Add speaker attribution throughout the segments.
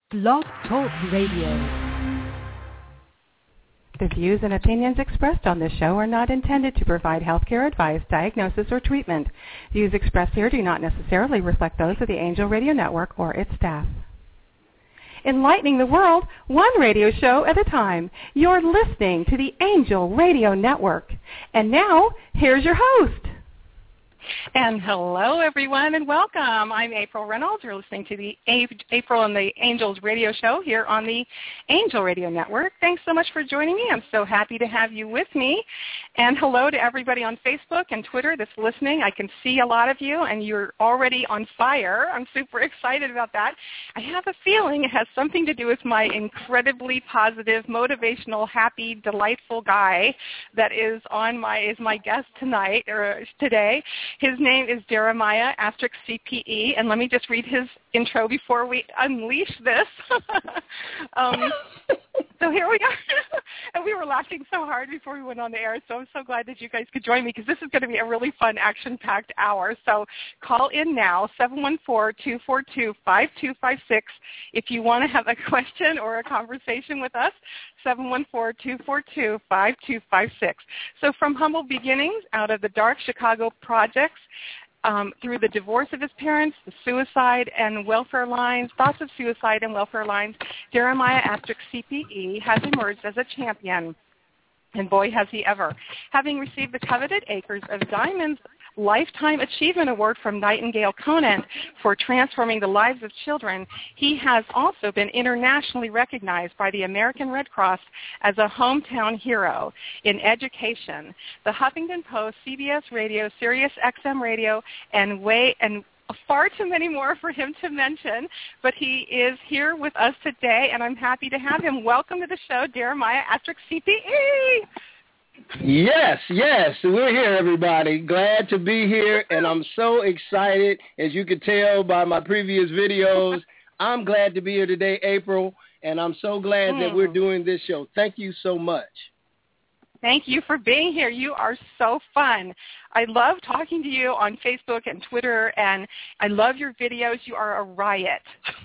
Speaker 1: Blog Talk Radio. The views and opinions expressed on this show are not intended to provide healthcare advice, diagnosis, or treatment. Views expressed here do not necessarily reflect those of the Angel Radio Network or its staff. Enlightening the world, one radio show at a time. You're listening to the Angel Radio Network. And now, here's your host.
Speaker 2: And hello, everyone, and welcome. I'm April Reynolds. You're listening to the April and the Angels radio show here on the Angel Radio Network. Thanks so much for joining me. I'm so happy to have you with me. And hello to everybody on Facebook and Twitter that's listening. I can see a lot of you, and you're already on fire. I'm super excited about that. I have a feeling it has something to do with my incredibly positive, motivational, happy, delightful guy that is my guest tonight or today. His name is Jeremiah Astrick CPE, and let me just read his intro before we unleash this. So here we are. And we were laughing so hard before we went on the air, so I'm so glad that you guys could join me because this is going to be a really fun, action-packed hour. So call in now, 714-242-5256, if you want to have a question or a conversation with us, 714-242-5256. So from humble beginnings, out of the dark Chicago projects, through the divorce of his parents, the suicide and welfare lines, thoughts of suicide and welfare lines, Jeremiah Astrick CPE has emerged as a champion. And boy, has he ever. Having received the coveted Acres of Diamonds Lifetime Achievement Award from Nightingale Conant for transforming the lives of children, he has also been internationally recognized by the American Red Cross as a hometown hero in education. The Huffington Post, CBS Radio, Sirius XM Radio, and far too many more for him to mention, but he is here with us today, and I'm happy to have him. Welcome to the show, Jeremiah Astrick CPE.
Speaker 3: Yes, we're here, everybody. Glad to be here, and I'm so excited. As you can tell by my previous videos, I'm glad to be here today, April, and I'm so glad that we're doing this show. Thank you so much.
Speaker 2: Thank you for being here. You are so fun. I love talking to you on Facebook and Twitter, and I love your videos. You are a riot.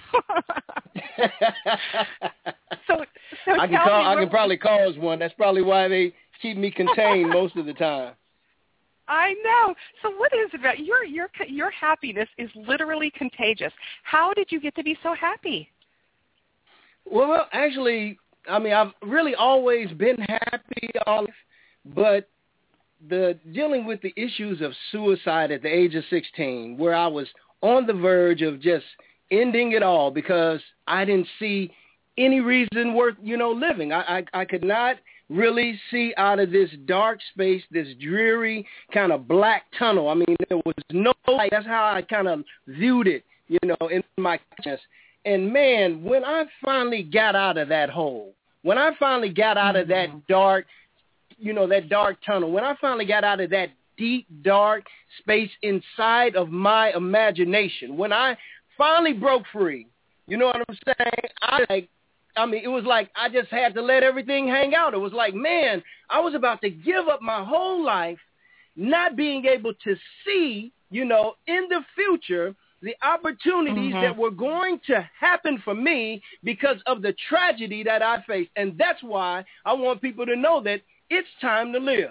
Speaker 2: So
Speaker 3: I can probably cause one. That's probably why they keep me contained most of the time.
Speaker 2: I know. So what is it about your happiness is literally contagious. How did you get to be so happy?
Speaker 3: Well, actually, I mean, I've really always been happy, but dealing with the issues of suicide at the age of 16, where I was on the verge of just ending it all because I didn't see any reason worth, living. I could not really see out of this dark space, this dreary kind of black tunnel. I mean, there was no light. That's how I kind of viewed it, in my consciousness. And, man, when I finally got out of that hole, when I finally got out of that dark, that dark tunnel, when I finally got out of that deep, dark space inside of my imagination, when I finally broke free, you know what I'm saying? It was like I just had to let everything hang out. It was like, man, I was about to give up my whole life not being able to see, in the future, the opportunities that were going to happen for me because of the tragedy that I faced. And that's why I want people to know that it's time to live.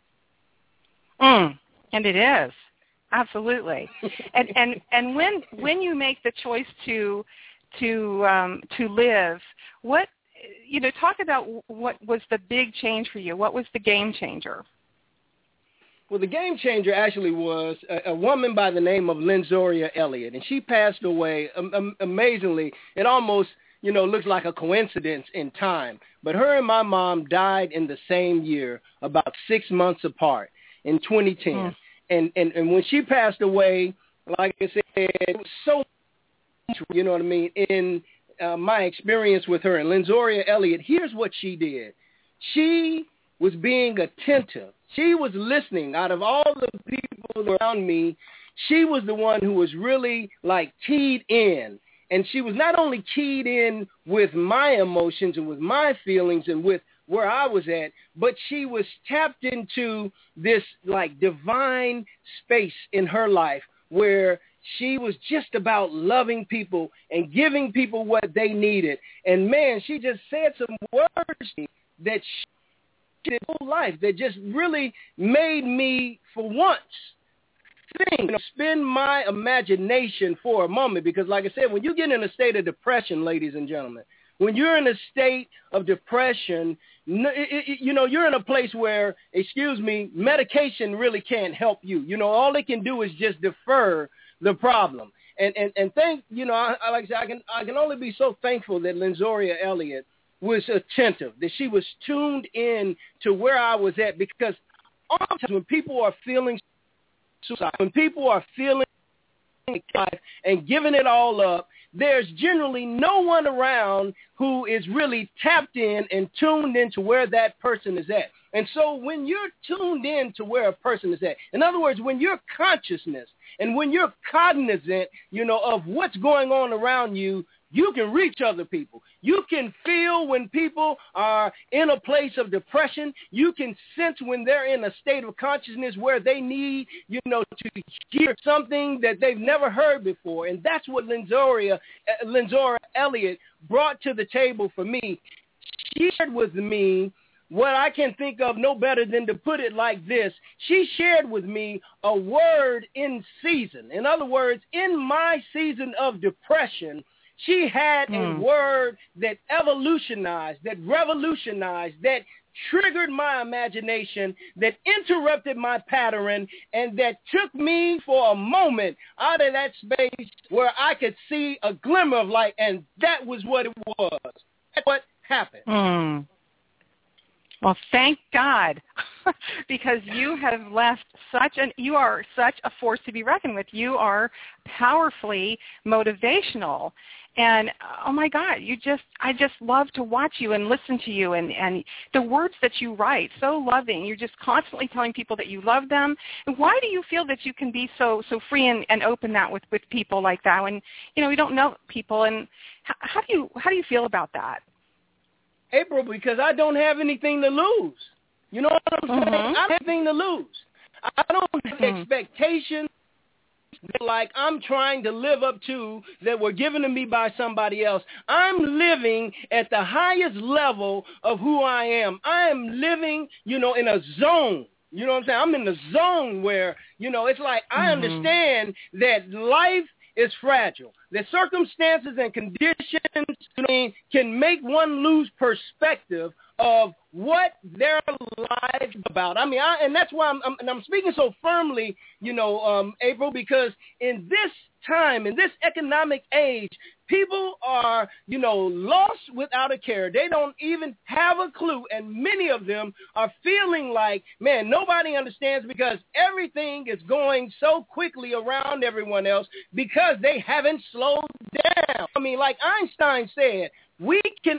Speaker 2: And it is. Absolutely. and when you make the choice to live, what, talk about what was the big change for you. What was the game changer?
Speaker 3: Well, the game changer actually was a woman by the name of Lenzoria Elliott, and she passed away amazingly. It almost, looks like a coincidence in time. But her and my mom died in the same year, about 6 months apart, in 2010. And when she passed away, like I said, it was so, you know what I mean, in my experience with her. And Lenzoria Elliott, here's what she did. She was being attentive. She was listening. Out of all the people around me, she was the one who was really keyed in. And she was not only keyed in with my emotions and with my feelings and with where I was at, but she was tapped into this divine space in her life where she was just about loving people and giving people what they needed. And, man, she just said some words that she did her whole life that just really made me, for once, spend my imagination for a moment. Because, like I said, when you get in a state of depression, ladies and gentlemen, when you're in a state of depression, you're in a place where, medication really can't help you. All it can do is just defer the problem. And like I said, I can only be so thankful that Lenzoria Elliott was attentive, that she was tuned in to where I was at, because oftentimes when people are feeling suicide, when people are feeling life and giving it all up, there's generally no one around who is really tapped in and tuned into where that person is at. And so when you're tuned in to where a person is at, in other words, when your consciousness and when you're cognizant, of what's going on around you, you can reach other people. You can feel when people are in a place of depression. You can sense when they're in a state of consciousness where they need, to hear something that they've never heard before. And that's what Lenzoria Elliott brought to the table for me. She shared with me what I can think of no better than to put it like this. She shared with me a word in season. In other words, in my season of depression, she had a word that evolutionized, that revolutionized, that triggered my imagination, that interrupted my pattern, and that took me for a moment out of that space where I could see a glimmer of light, and that was what it was. That's what happened.
Speaker 2: Well, thank God, because you have left you are such a force to be reckoned with. You are powerfully motivational. And, oh, my God, I just love to watch you and listen to you, and the words that you write, so loving. You're just constantly telling people that you love them. And why do you feel that you can be so free and open that with people like that when, we don't know people? And how do you feel about that?
Speaker 3: April, because I don't have anything to lose. You know what I'm saying? I don't have anything to lose. I don't have expectations like I'm trying to live up to that were given to me by somebody else. I'm living at the highest level of who I am. I am living, in a zone. You know what I'm saying? I'm in the zone where, it's like I understand that life is fragile, that circumstances and conditions can make one lose perspective of what their life is about. And that's why I'm speaking so firmly, April, because in this time, in this economic age, people are, lost without a care. They don't even have a clue, and many of them are feeling like, man, nobody understands because everything is going so quickly around everyone else because they haven't slowed down. Like Einstein said, we can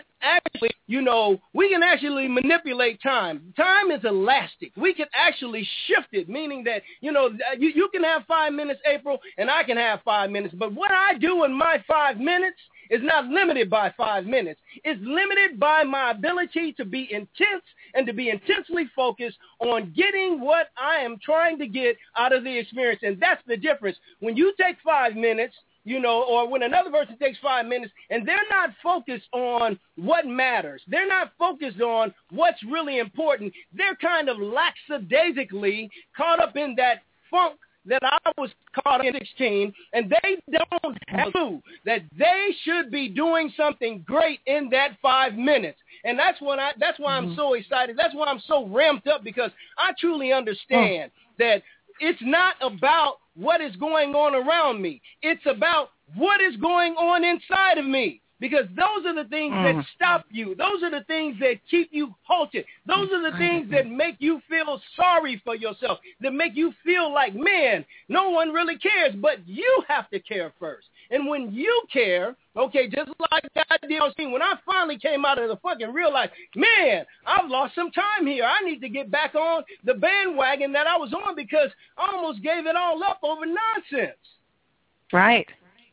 Speaker 3: actually manipulate time. Time is elastic. We can actually shift it, meaning that, you can have 5 minutes, April, and I can have 5 minutes. But what I do in my 5 minutes is not limited by 5 minutes. It's limited by my ability to be intense and to be intensely focused on getting what I am trying to get out of the experience. And that's the difference. When you take 5 minutes, or when another person takes 5 minutes and they're not focused on what matters, they're not focused on what's really important, they're kind of lackadaisically caught up in that funk that I was caught in 16, and they don't have a clue that they should be doing something great in that 5 minutes. And that's why I'm so excited. That's why I'm so ramped up, because I truly understand that it's not about what is going on around me. It's about what is going on inside of me. Because those are the things that stop you. Those are the things that keep you halted. Those are the things that make you feel sorry for yourself, that make you feel like, man, no one really cares, but you have to care first. And when you care, okay, just like I did when I finally came out of the fucking real life, man, I've lost some time here. I need to get back on the bandwagon that I was on because I almost gave it all up over nonsense.
Speaker 2: Right.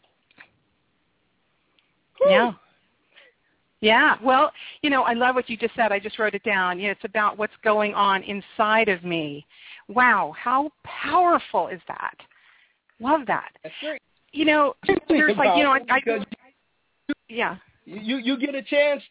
Speaker 2: Yeah. Yeah. Well, I love what you just said. I just wrote it down. It's about what's going on inside of me. Wow. How powerful is that? Love that.
Speaker 3: That's great.
Speaker 2: You know, there's like, you know, yeah.
Speaker 3: You get a chance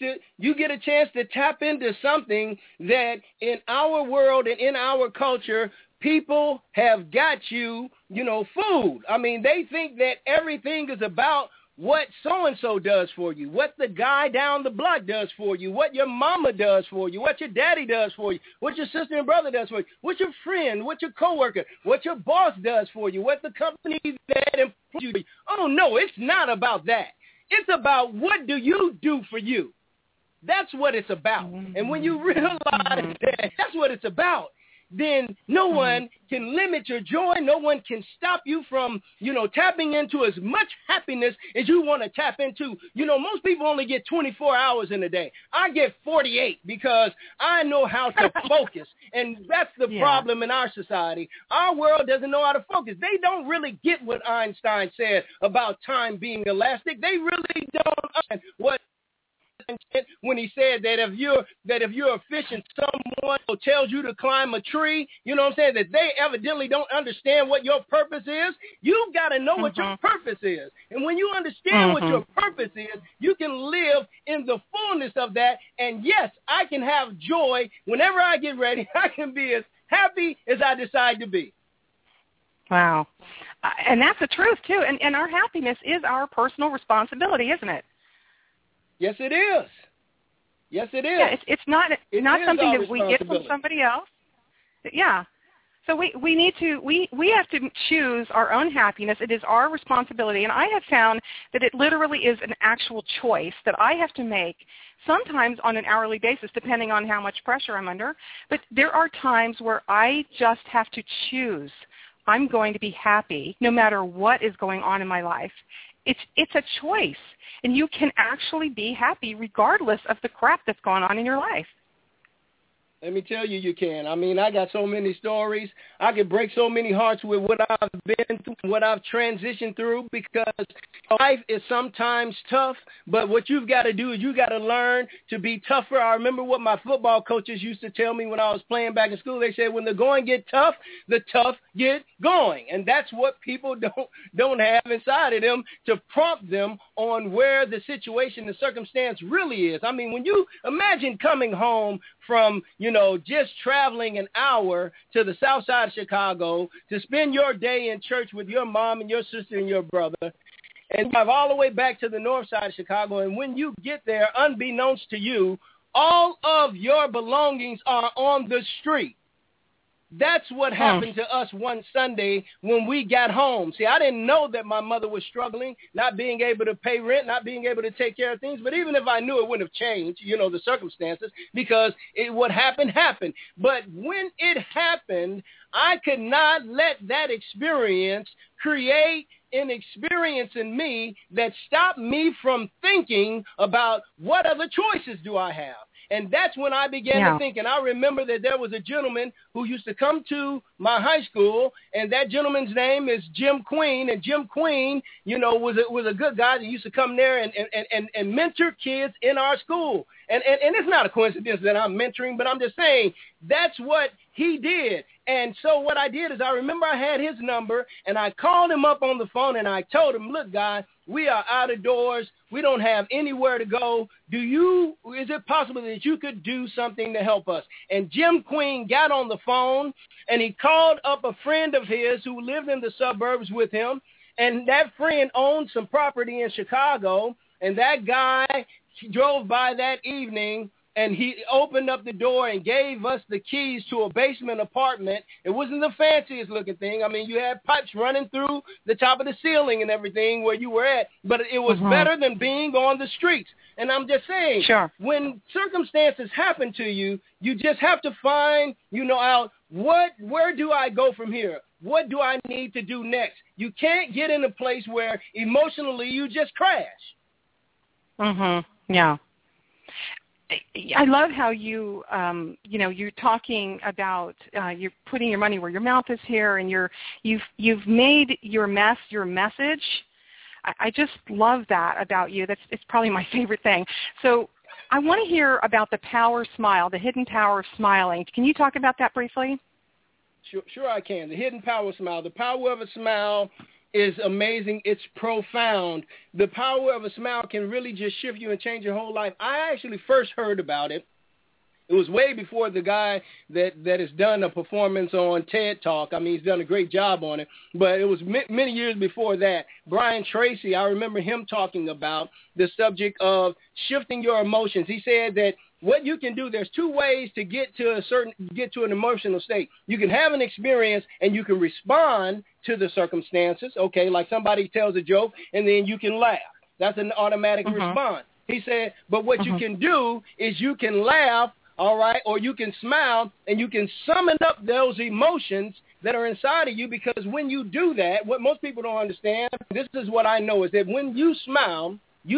Speaker 3: to tap into something that in our world and in our culture, people have got you, you know, fooled. I mean, they think that everything is about what so-and-so does for you, what the guy down the block does for you, what your mama does for you, what your daddy does for you, what your sister and brother does for you, what your friend, what your coworker, what your boss does for you, what the company that employs you. Oh, no, it's not about that. It's about what do you do for you. That's what it's about. And when you realize that that's what it's about, then no one can limit your joy. No one can stop you from, you know, tapping into as much happiness as you want to tap into. You know, most people only get 24 hours in a day. I get 48 because I know how to focus. And that's the problem in our society. Our world doesn't know how to focus. They don't really get what Einstein said about time being elastic. They really don't understand what when he said that if you're a fish and someone tells you to climb a tree, you know what I'm saying, that they evidently don't understand what your purpose is. You've got to know what your purpose is. And when you understand what your purpose is, you can live in the fullness of that. And yes, I can have joy whenever I get ready. I can be as happy as I decide to be.
Speaker 2: Wow. And that's the truth, too. And our happiness is our personal responsibility, isn't it?
Speaker 3: Yes, it is. Yes, it is.
Speaker 2: Yeah, it's not something that we get from somebody else. Yeah. So we need to we have to choose our own happiness. It is our responsibility, and I have found that it literally is an actual choice that I have to make, sometimes on an hourly basis, depending on how much pressure I'm under. But there are times where I just have to choose. I'm going to be happy no matter what is going on in my life. It's a choice, and you can actually be happy regardless of the crap that's going on in your life.
Speaker 3: Let me tell you can. I mean, I got so many stories. I could break so many hearts with what I've been through, what I've transitioned through, because life is sometimes tough, but what you've got to do is you got to learn to be tougher. I remember what my football coaches used to tell me when I was playing back in school. They said, when the going get tough, the tough get going. And that's what people don't have inside of them to prompt them on where the situation, the circumstance really is. I mean, when you imagine coming home from, you know, just traveling an hour to the south side of Chicago to spend your day in church with your mom and your sister and your brother, and drive all the way back to the north side of Chicago, and when you get there, unbeknownst to you, all of your belongings are on the street. That's what happened to us one Sunday when we got home. See, I didn't know that my mother was struggling, not being able to pay rent, not being able to take care of things. But even if I knew, it wouldn't have changed, you know, the circumstances, because what happened happened. But when it happened, I could not let that experience create an experience in me that stopped me from thinking about what other choices do I have. And that's when I began to think. And I remember that there was a gentleman who used to come to my high school, and that gentleman's name is Jim Queen. And Jim Queen, you know, was a good guy that used to come there and mentor kids in our school. And it's not a coincidence that I'm mentoring, but I'm just saying that's what he did. And so what I did is I remember I had his number, and I called him up on the phone, and I told him, look, guy, we are out of doors. We don't have anywhere to go. Is it possible that you could do something to help us? And Jim Queen got on the phone, and he called up a friend of his who lived in the suburbs with him, and that friend owned some property in Chicago, and that guy drove by that evening, and he opened up the door and gave us the keys to a basement apartment. It wasn't the fanciest looking thing. I mean, you had pipes running through the top of the ceiling and everything where you were at, but it was better than being on the streets. And I'm just saying, when circumstances happen to you, you just have to find, you know, out where do I go from here? What do I need to do next? You can't get in a place where emotionally you just crash.
Speaker 2: Yeah. I love how you, you're talking about you're putting your money where your mouth is here, and you've made your mess your message. I just love that about you. It's probably my favorite thing. So I want to hear about the power smile, the hidden power of smiling. Can you talk about that briefly?
Speaker 3: Sure I can. The hidden power smile. The power of a smile is amazing. It's profound. The power of a smile can really just shift you and change your whole life. I actually first heard about it. It was way before the guy that has done a performance on TED Talk. I mean, he's done a great job on it. But it was many years before that. Brian Tracy, I remember him talking about the subject of shifting your emotions. He said that what you can do, there's two ways to get to an emotional state. You can have an experience and you can respond to the circumstances, okay, like somebody tells a joke, and then you can laugh. That's an automatic response. He said, but what you can do is you can laugh, all right, or you can smile, and you can summon up those emotions that are inside of you, because when you do that, what most people don't understand, this is what I know, is that when you smile,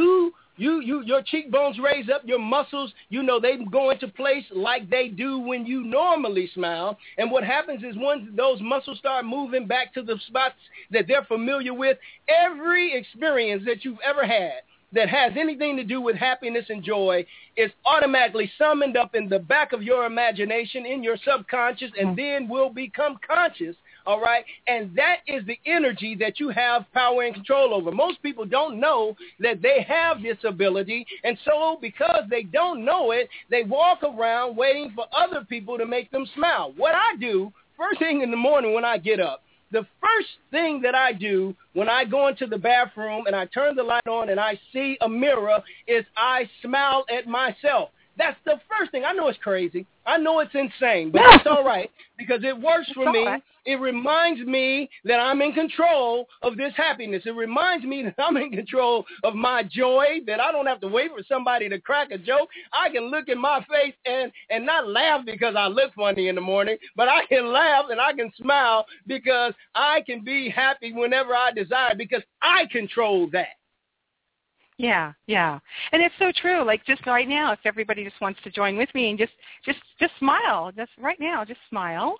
Speaker 3: your cheekbones raise up, your muscles, they go into place like they do when you normally smile. And what happens is once those muscles start moving back to the spots that they're familiar with, every experience that you've ever had that has anything to do with happiness and joy is automatically summoned up in the back of your imagination, in your subconscious, and then will become conscious, all right? And that is the energy that you have power and control over. Most people don't know that they have this ability, and so because they don't know it, they walk around waiting for other people to make them smile. What I do, first thing in the morning when I get up, the first thing that I do when I go into the bathroom and I turn the light on and I see a mirror is I smile at myself. That's the first thing. I know it's crazy. I know it's insane, but it's all right because it works for me. It reminds me that I'm in control of this happiness. It reminds me that I'm in control of my joy, that I don't have to wait for somebody to crack a joke. I can look in my face and not laugh because I look funny in the morning, but I can laugh and I can smile because I can be happy whenever I desire because I control that.
Speaker 2: Yeah. And it's so true. Like just right now, if everybody just wants to join with me and just smile, just right now, just smile.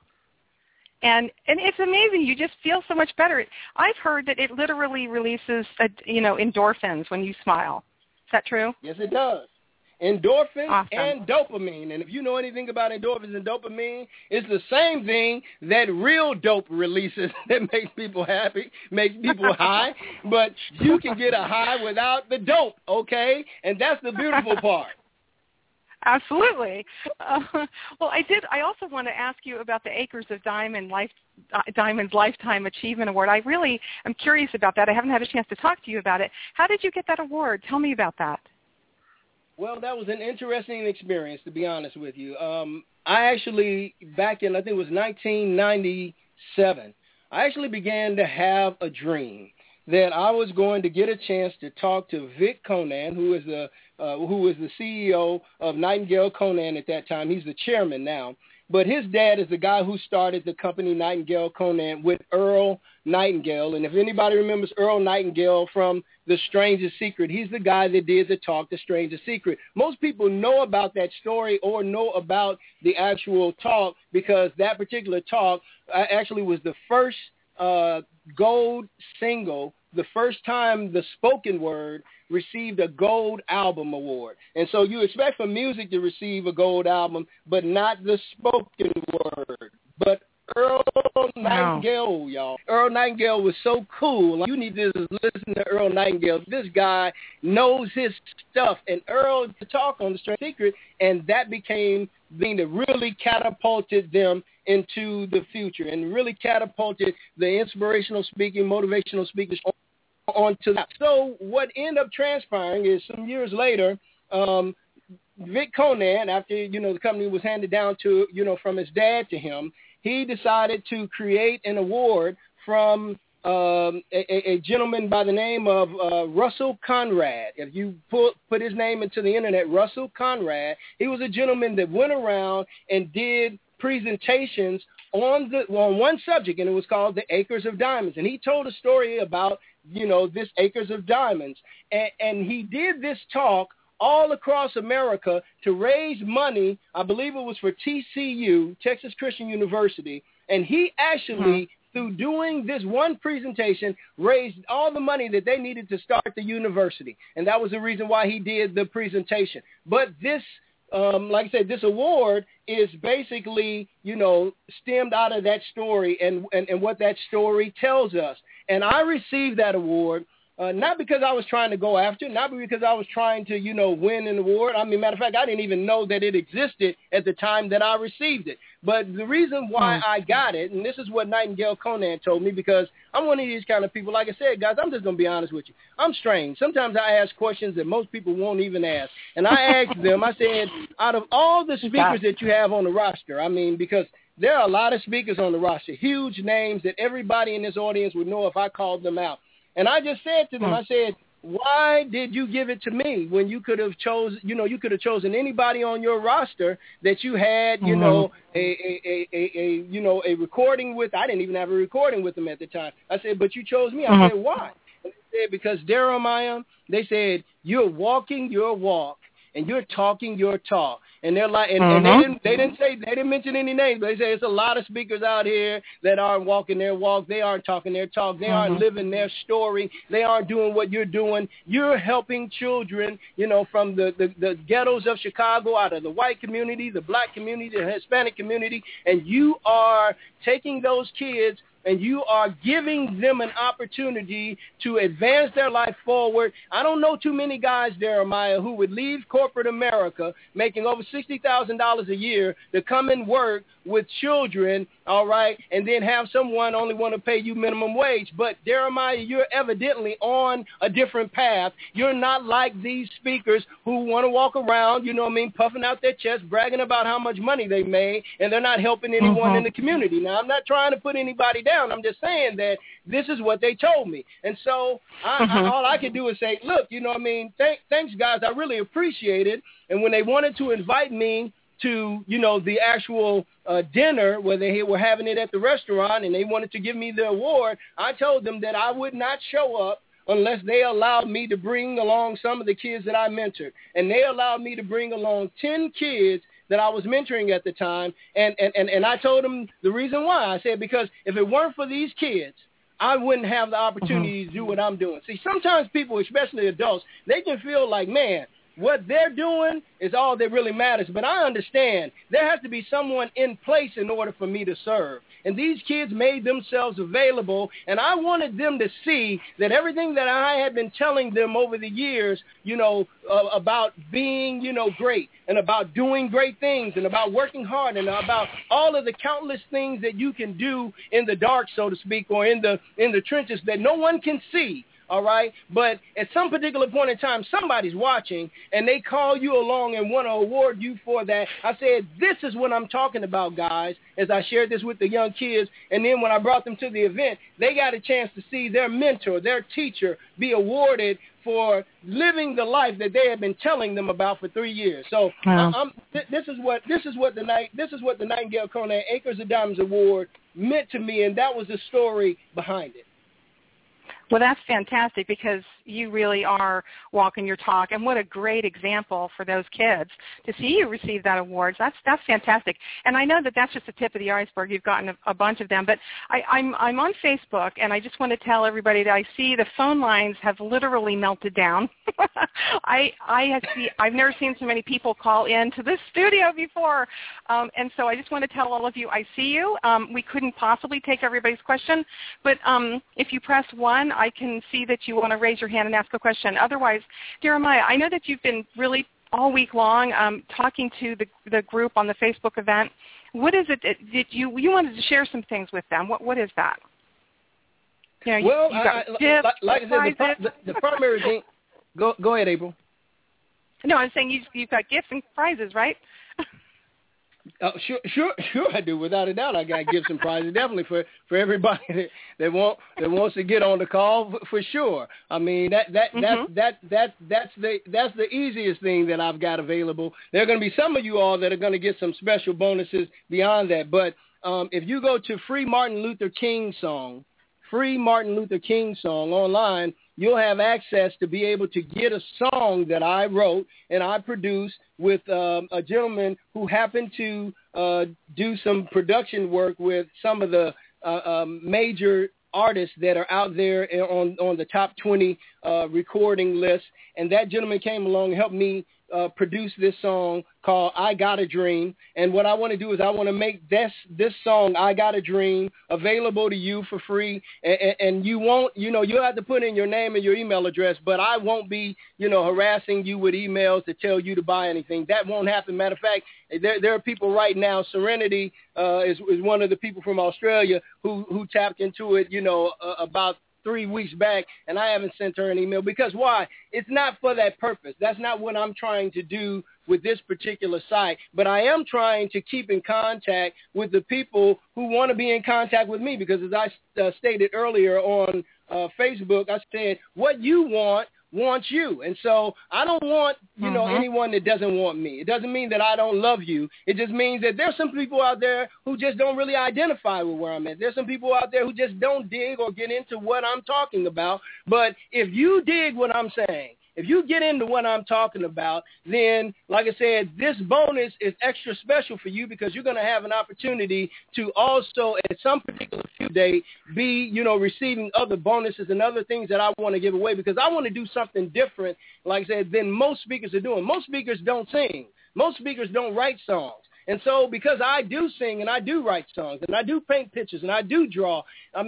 Speaker 2: And it's amazing. You just feel so much better. I've heard that it literally releases, endorphins when you smile. Is that true?
Speaker 3: Yes, it does. Endorphins and dopamine. And if you know anything about endorphins and dopamine, it's the same thing that real dope releases that makes people happy, makes people high. But you can get a high without the dope, okay? And that's the beautiful part.
Speaker 2: Absolutely. Well, I also want to ask you about the Acres of Diamond's Lifetime Achievement Award. I really am curious about that. I haven't had a chance to talk to you about it. How did you get that award? Tell me about that.
Speaker 3: Well, that was an interesting experience, to be honest with you. I actually, back in, I think it was 1997, I actually began to have a dream that I was going to get a chance to talk to Vic Conan, who was the CEO of Nightingale Conan at that time. He's the chairman now. But his dad is the guy who started the company Nightingale Conan with Earl Nightingale. And if anybody remembers Earl Nightingale from The Strangest Secret, he's the guy that did the talk, The Strangest Secret. Most people know about that story or know about the actual talk because that particular talk actually was the first gold single, the first time the spoken word received a gold album award. And so you expect for music to receive a gold album, but not the spoken word. But Earl Nightingale, y'all. Earl Nightingale was so cool. Like, you need to listen to Earl Nightingale. This guy knows his stuff. And Earl to talk on The Strange Secret, and that became the thing that really catapulted them into the future and really catapulted the inspirational speaking, motivational speakers onto that. So what ended up transpiring is some years later, Vic Conan, after, the company was handed down to, from his dad to him, he decided to create an award from a gentleman by the name of Russell Conrad. If you put his name into the internet, Russell Conrad, he was a gentleman that went around and did presentations on one subject, and it was called the Acres of Diamonds. And he told a story about, this Acres of Diamonds. And he did this talk all across America to raise money. I believe it was for TCU, Texas Christian University. And he actually, through doing this one presentation, raised all the money that they needed to start the university. And that was the reason why he did the presentation. But this like I said, this award is basically, stemmed out of that story and what that story tells us. And I received that award not because I was trying to go after it, not because I was trying to, win an award. I mean, matter of fact, I didn't even know that it existed at the time that I received it. But the reason why I got it, and this is what Nightingale Conan told me, because I'm one of these kind of people, like I said, guys, I'm just going to be honest with you. I'm strange. Sometimes I ask questions that most people won't even ask. And I asked them, I said, out of all the speakers that you have on the roster, I mean, because there are a lot of speakers on the roster, huge names that everybody in this audience would know if I called them out. And I just said to them, I said, why did you give it to me when you could have chosen chosen anybody on your roster that you had, a recording with? I didn't even have a recording with them at the time. I said, but you chose me. I said, why? And they said, because Jeremiah, they said, you're walking your walk and you're talking your talk. And they're like, and they didn't mention any names, but they say it's a lot of speakers out here that aren't walking their walk. They aren't talking their talk. They aren't living their story. They aren't doing what you're doing. You're helping children, from the ghettos of Chicago, out of the white community, the black community, the Hispanic community, and you are taking those kids and you are giving them an opportunity to advance their life forward. I don't know too many guys, Jeremiah, who would leave corporate America making over $60,000 a year to come and work with children, all right, and then have someone only want to pay you minimum wage. But, Jeremiah, you're evidently on a different path. You're not like these speakers who want to walk around, puffing out their chest, bragging about how much money they made, and they're not helping anyone in the community. Now, I'm not trying to put anybody down. I'm just saying that this is what they told me. And so all I can do is say, look, thanks, guys. I really appreciate it. And when they wanted to invite me to, the actual dinner where they were having it at the restaurant and they wanted to give me the award, I told them that I would not show up unless they allowed me to bring along some of the kids that I mentored. And they allowed me to bring along 10 kids that I was mentoring at the time. And I told them the reason why. I said, because if it weren't for these kids, I wouldn't have the opportunity to do what I'm doing. See, sometimes people, especially adults, they can feel like, man, what they're doing is all that really matters. But I understand there has to be someone in place in order for me to serve. And these kids made themselves available, and I wanted them to see that everything that I had been telling them over the years, about being, great and about doing great things and about working hard and about all of the countless things that you can do in the dark, so to speak, or in the trenches that no one can see. All right. But at some particular point in time, somebody's watching and they call you along and want to award you for that. I said, this is what I'm talking about, guys, as I shared this with the young kids. And then when I brought them to the event, they got a chance to see their mentor, their teacher, be awarded for living the life that they had been telling them about for 3 years. So this is what the Nightingale Conan Acres of Diamonds Award meant to me, and that was the story behind it.
Speaker 2: Well, that's fantastic because you really are walking your talk, and what a great example for those kids to see you receive that award. That's fantastic, and I know that that's just the tip of the iceberg. You've gotten a bunch of them, but I'm on Facebook, and I just want to tell everybody that I see the phone lines have literally melted down. I've never seen so many people call in to this studio before, and so I just want to tell all of you I see you. We couldn't possibly take everybody's question, but if you press 1, I can see that you want to raise your hand and ask a question. Otherwise, Jeremiah, I know that you've been really all week long talking to the group on the Facebook event. What is it that you wanted to share some things with them? What is that?
Speaker 3: Like I said, the primary thing. Go ahead, April.
Speaker 2: No, I'm saying you've got gifts and prizes, right?
Speaker 3: Sure I do. Without a doubt, I got gifts and prizes definitely for everybody that wants to get on the call for sure. I mean that's the easiest thing that I've got available. There are going to be some of you all that are going to get some special bonuses beyond that. But if you go to Free Martin Luther King Song online, you'll have access to be able to get a song that I wrote and I produced with a gentleman who happened to do some production work with some of the major artists that are out there on the top 20 recording list. And that gentleman came along and helped me produce this song called I Got a Dream. And what I want to do is I want to make this song, I Got a Dream, available to you for free. And you won't, you'll have to put in your name and your email address, but I won't be, harassing you with emails to tell you to buy anything. That won't happen. Matter of fact, there are people right now. Serenity is one of the people from Australia who tapped into it, about 3 weeks back, and I haven't sent her an email because why? It's not for that purpose. That's not what I'm trying to do with this particular site, but I am trying to keep in contact with the people who want to be in contact with me because as I stated earlier on Facebook, I said, what you wants you. And so I don't want, anyone that doesn't want me. It doesn't mean that I don't love you. It just means that there's some people out there who just don't really identify with where I'm at. There's some people out there who just don't dig or get into what I'm talking about. But if you dig what I'm saying, if you get into what I'm talking about, then, like I said, this bonus is extra special for you because you're going to have an opportunity to also, at some particular date, be, receiving other bonuses and other things that I want to give away because I want to do something different, like I said, than most speakers are doing. Most speakers don't sing. Most speakers don't write songs. And so because I do sing and I do write songs and I do paint pictures and I do draw,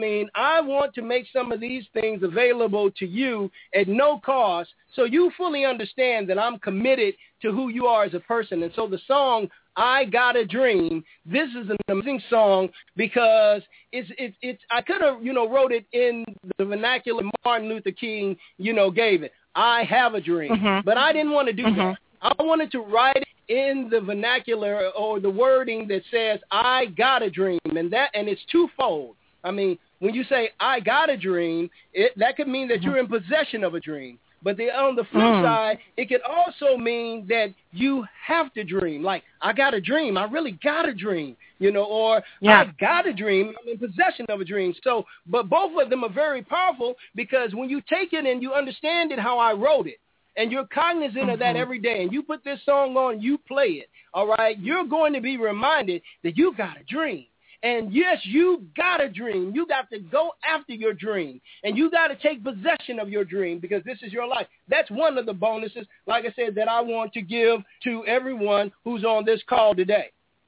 Speaker 3: I want to make some of these things available to you at no cost so you fully understand that I'm committed to who you are as a person. And so the song, I Got a Dream, this is an amazing song because it's I could have, wrote it in the vernacular Martin Luther King, gave it. I have a dream. But I didn't want to do that. I wanted to write it in the vernacular or the wording that says, I got a dream. And it's twofold. When you say, I got a dream, that could mean that you're in possession of a dream. But on the flip side, it could also mean that you have to dream. Like, I got a dream. I really got a dream, or I got a dream. I'm in possession of a dream. So, but both of them are very powerful because when you take it and you understand it how I wrote it, and you're cognizant of that every day, and you put this song on, you play it, all right, you're going to be reminded that you got a dream. And yes, you got a dream. You got to go after your dream. And you got to take possession of your dream because this is your life. That's one of the bonuses, like I said, that I want to give to everyone who's on this call today.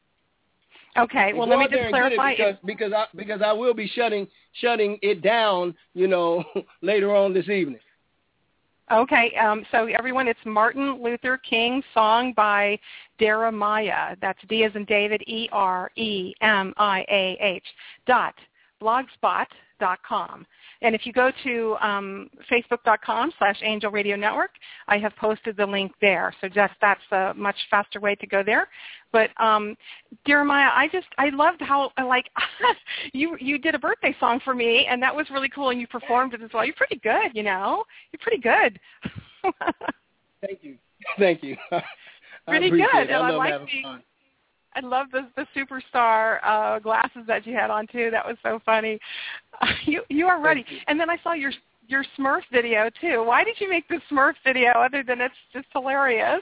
Speaker 2: Okay, well, let me just clarify.
Speaker 3: Because I will be shutting it down, later on this evening.
Speaker 2: Okay, so everyone, it's Martin Luther King, song by Deremiah. That's D as in David, EREMIAH.blogspot.com. And if you go to facebook.com/Angel Radio Network, I have posted the link there. So that's a much faster way to go there. But Deremiah, I loved how you did a birthday song for me, and that was really cool. And you performed it as well. You're pretty good, You're pretty good.
Speaker 3: Thank you. Thank you.
Speaker 2: Pretty good.
Speaker 3: And I love having fun.
Speaker 2: I love the superstar glasses that you had on too. That was so funny. You are ready. And then I saw your Smurf video too. Why did you make the Smurf video other than it's just hilarious?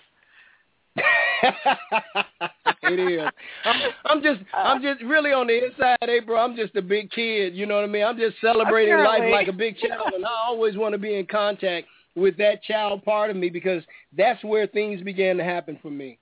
Speaker 3: It is. I'm just really on the inside, April. I'm just a big kid. You know what I mean? I'm just celebrating life like a big child, and I always want to be in contact with that child part of me because that's where things began to happen for me.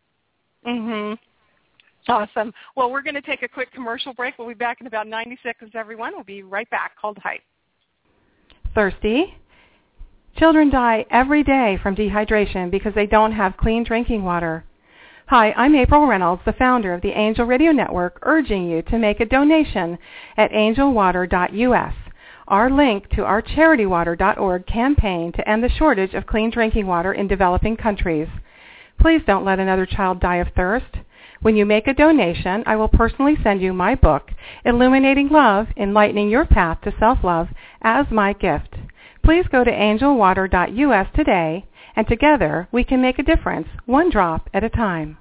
Speaker 2: Awesome. Well, we're going to take a quick commercial break. We'll be back in about 90 seconds, everyone. We'll be right back. Hold tight.
Speaker 1: Thirsty? Children die every day from dehydration because they don't have clean drinking water. Hi, I'm April Reynolds, the founder of the Angel Radio Network, urging you to make a donation at angelwater.us. Our link to our charitywater.org campaign to end the shortage of clean drinking water in developing countries. Please don't let another child die of thirst. When you make a donation, I will personally send you my book, Illuminating Love, Enlightening Your Path to Self-Love, as my gift. Please go to angelwater.us today, and together we can make a difference, one drop at a time.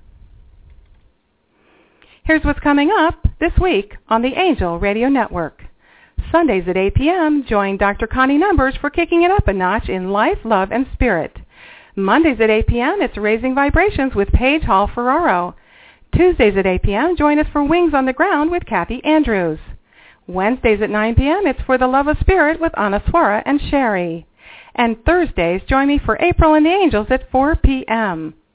Speaker 1: Here's what's coming up this week on the Angel Radio Network. Sundays at 8 p.m., join Dr. Connie Numbers for kicking it up a notch in life, love, and spirit. Mondays at 8 p.m., it's Raising Vibrations with Paige Hall Ferraro. Tuesdays at 8 p.m., join us for Wings on the Ground with Kathy Andrews. Wednesdays at 9 p.m., it's For the Love of Spirit with Anna Swara and Sherry. And Thursdays, join me for April and the Angels at 4 p.m.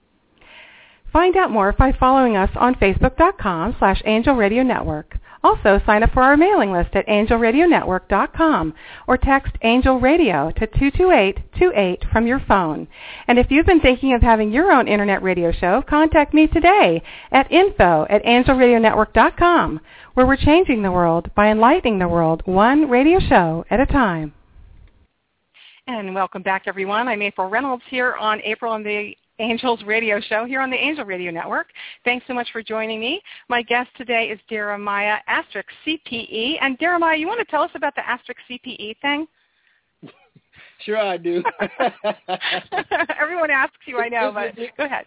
Speaker 1: Find out more by following us on Facebook.com/Angel Radio Network. Also, sign up for our mailing list at angelradionetwork.com or text Angel Radio to 22828 from your phone. And if you've been thinking of having your own internet radio show, contact me today at info@angelradionetwork.com, where we're changing the world by enlightening the world one radio show at a time.
Speaker 2: And welcome back, everyone. I'm April Reynolds here on April on the Angels Radio Show here on the Angel Radio Network. Thanks so much for joining me. My guest today is Jeremiah Astrick, CPE. And Jeremiah, you want to tell us about the Astrick CPE thing?
Speaker 3: Sure I do.
Speaker 2: Everyone asks you, I know, but go ahead.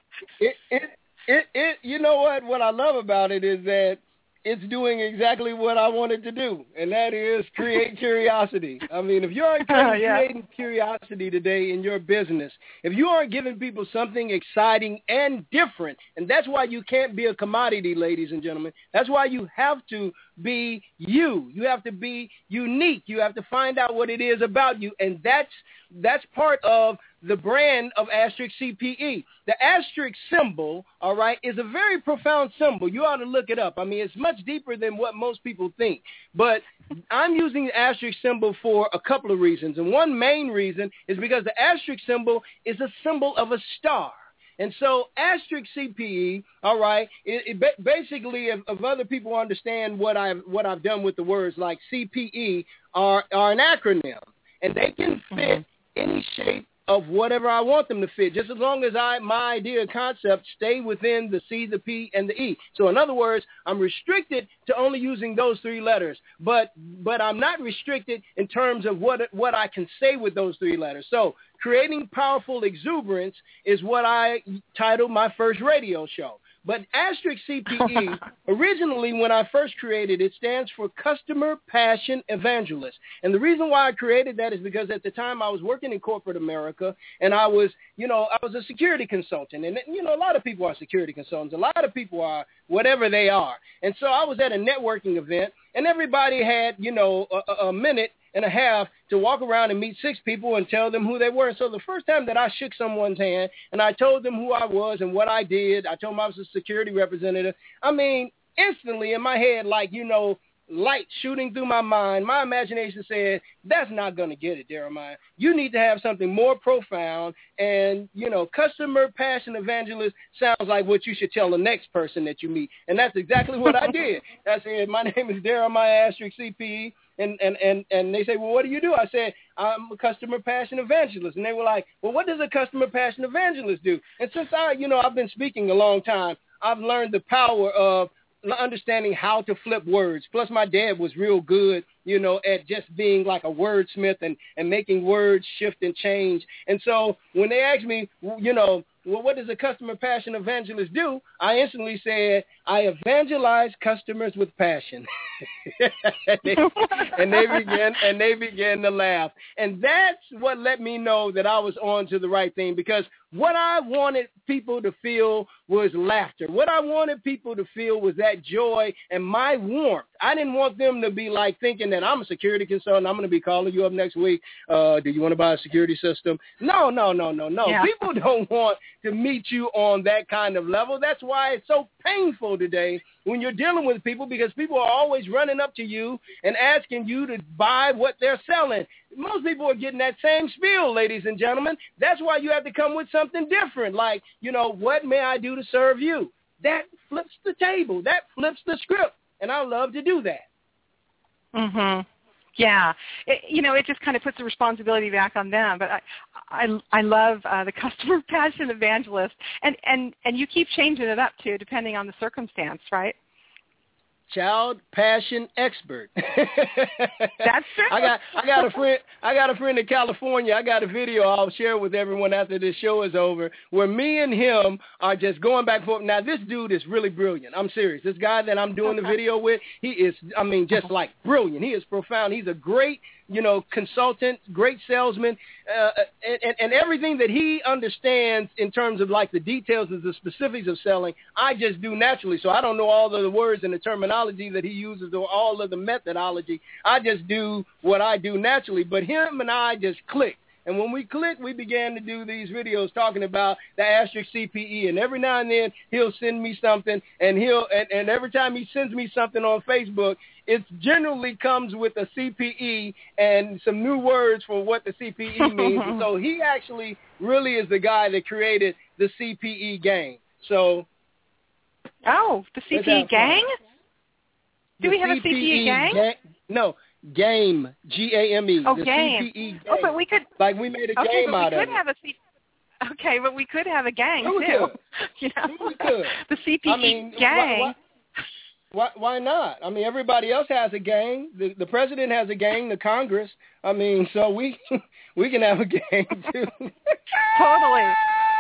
Speaker 3: You know what I love about it is that it's doing exactly what I wanted to do, and that is create curiosity. I mean, if you aren't creating curiosity today in your business, if you aren't giving people something exciting and different, and that's why you can't be a commodity, ladies and gentlemen. That's why you have to be you. You have to be unique. You have to find out what it is about you, and that's part of the brand of Astrick CPE. The Astrick symbol, all right, is a very profound symbol. You ought to look it up. I mean, it's much deeper than what most people think. But I'm using the Astrick symbol for a couple of reasons. And one main reason is because the Astrick symbol is a symbol of a star. And so Astrick CPE, all right, basically, if other people understand what I've done with the words like CPE are an acronym, and they can fit any shape of whatever I want them to fit, just as long as my idea concept stay within the C, the P, and the E. So in other words, I'm restricted to only using those three letters, but I'm not restricted in terms of what I can say with those three letters. So creating powerful exuberance is what I titled my first radio show. But Astrick CPE, originally when I first created it, stands for Customer Passion Evangelist. And the reason why I created that is because at the time I was working in corporate America, and I was a security consultant. And, a lot of people are security consultants. A lot of people are whatever they are. And so I was at a networking event, and everybody had, a minute and a half to walk around and meet 6 people and tell them who they were. And so the first time that I shook someone's hand and I told them who I was and what I did, I told them I was a security representative. I mean, instantly in my head, light shooting through my mind, my imagination said, that's not going to get it, Jeremiah. You need to have something more profound. And, Customer Passion Evangelist sounds like what you should tell the next person that you meet. And that's exactly what I did. I said, my name is Jeremiah Astrick, CPE. And they say, well, what do you do? I said, I'm a customer passion evangelist. And they were like, well, what does a customer passion evangelist do? And since I've been speaking a long time, I've learned the power of understanding how to flip words. Plus, my dad was real good, at just being like a wordsmith and making words shift and change. And so when they asked me, well, what does a customer passion evangelist do? I instantly said, I evangelize customers with passion. and they began to laugh. And that's what let me know that I was on to the right thing, because what I wanted people to feel was laughter. What I wanted people to feel was that joy and my warmth. I didn't want them to be like thinking that I'm a security consultant. I'm going to be calling you up next week. Do you want to buy a security system? No. Yeah. People don't want to meet you on that kind of level. That's why it's so painful today when you're dealing with people, because people are always running up to you and asking you to buy what they're selling. Most people are getting that same spiel, ladies and gentlemen. That's why you have to come with something different, like, what may I do to serve you? That flips the table. That flips the script. And I love to do that.
Speaker 2: Mm-hmm. Yeah. It just kind of puts the responsibility back on them. But I love the customer passion evangelist. And you keep changing it up, too, depending on the circumstance, right?
Speaker 3: Child passion expert.
Speaker 2: That's true.
Speaker 3: I got a friend in California. I got a video I'll share with everyone after this show is over, where me and him are just going back and forth. Now, this dude is really brilliant. I'm serious. This guy that I'm doing the video with, he is, just like brilliant. He is profound. He's a great, consultant, great salesman, and everything that he understands in terms of like the details of the specifics of selling, I just do naturally. So I don't know all of the words and the terminology that he uses or all of the methodology. I just do what I do naturally. But him and I just clicked. And when we clicked, we began to do these videos talking about the asterisk CPE. And every now and then he'll send me something, and and every time he sends me something on Facebook, it generally comes with a CPE and some new words for what the CPE means. And so he actually really is the guy that created the CPE gang. So,
Speaker 2: the CPE gang? Do we have a CPE gang?
Speaker 3: No, game, G-A-M-E.
Speaker 2: Oh,
Speaker 3: the
Speaker 2: game.
Speaker 3: CPE gang.
Speaker 2: Oh, but we could.
Speaker 3: Like we made a game out of it.
Speaker 2: Okay, but we could have a gang too.
Speaker 3: We could.
Speaker 2: The CPE gang.
Speaker 3: Why not? I mean, everybody else has a gang. The president has a gang. The Congress. I mean, so we can have a gang too.
Speaker 2: Totally.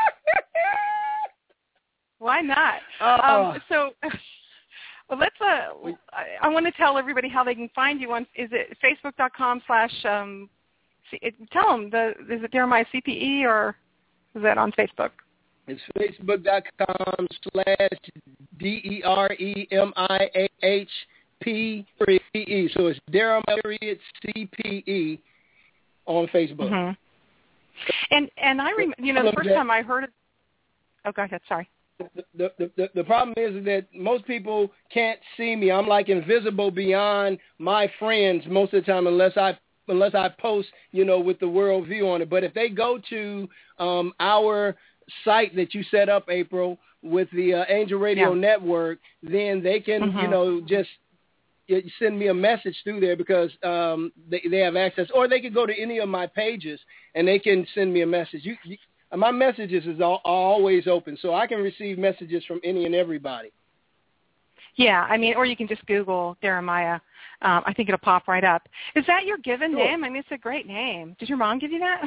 Speaker 2: Why not? So. Well, let's. I want to tell everybody how they can find you on. Is it facebook.com/? Tell them. Is it Deremiah CPE or is that on Facebook?
Speaker 3: It's facebook.com/DEREMIAHPE. So it's Deremiah CPE on Facebook.
Speaker 2: Mm-hmm. And I remember, the first time I heard it. Oh, go ahead. Sorry.
Speaker 3: The problem is that most people can't see me. I'm like invisible beyond my friends most of the time unless I post, with the world view on it. But if they go to our site that you set up, April, with the Angel Radio Network, then they can, just send me a message through there because they have access. Or they could go to any of my pages and they can send me a message. My messages are always open, so I can receive messages from any and everybody.
Speaker 2: Yeah, I mean, or you can just Google Deremiah. I think it'll pop right up. Is that your given name? I mean, it's a great name. Did your mom give you that?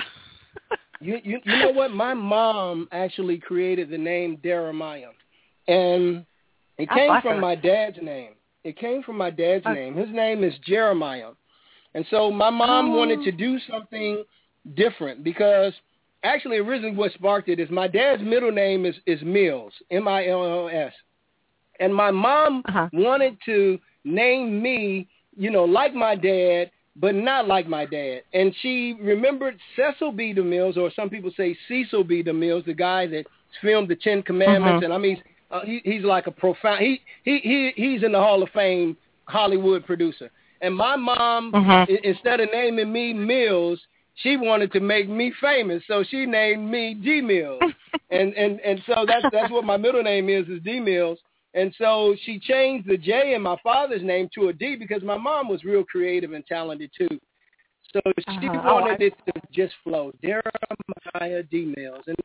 Speaker 3: You know what? My mom actually created the name Deremiah, and it came from my dad's name. It came from my dad's name. His name is Jeremiah. And so my mom wanted to do something different because actually originally what sparked it is my dad's middle name is Mills, M-I-L-L-S. And my mom wanted to name me, like my dad, but not like my dad. And she remembered Cecil B. DeMills, or some people say Cecil B. DeMills, the guy that filmed the Ten Commandments. And I mean, he's like a profound, he's in the Hall of Fame Hollywood producer. And my mom, instead of naming me Mills, she wanted to make me famous, so she named me D Mills. and so that's what my middle name is D Mills. And so she changed the J in my father's name to a D because my mom was real creative and talented too. So she wanted it to just flow. Deremiah D Mills. And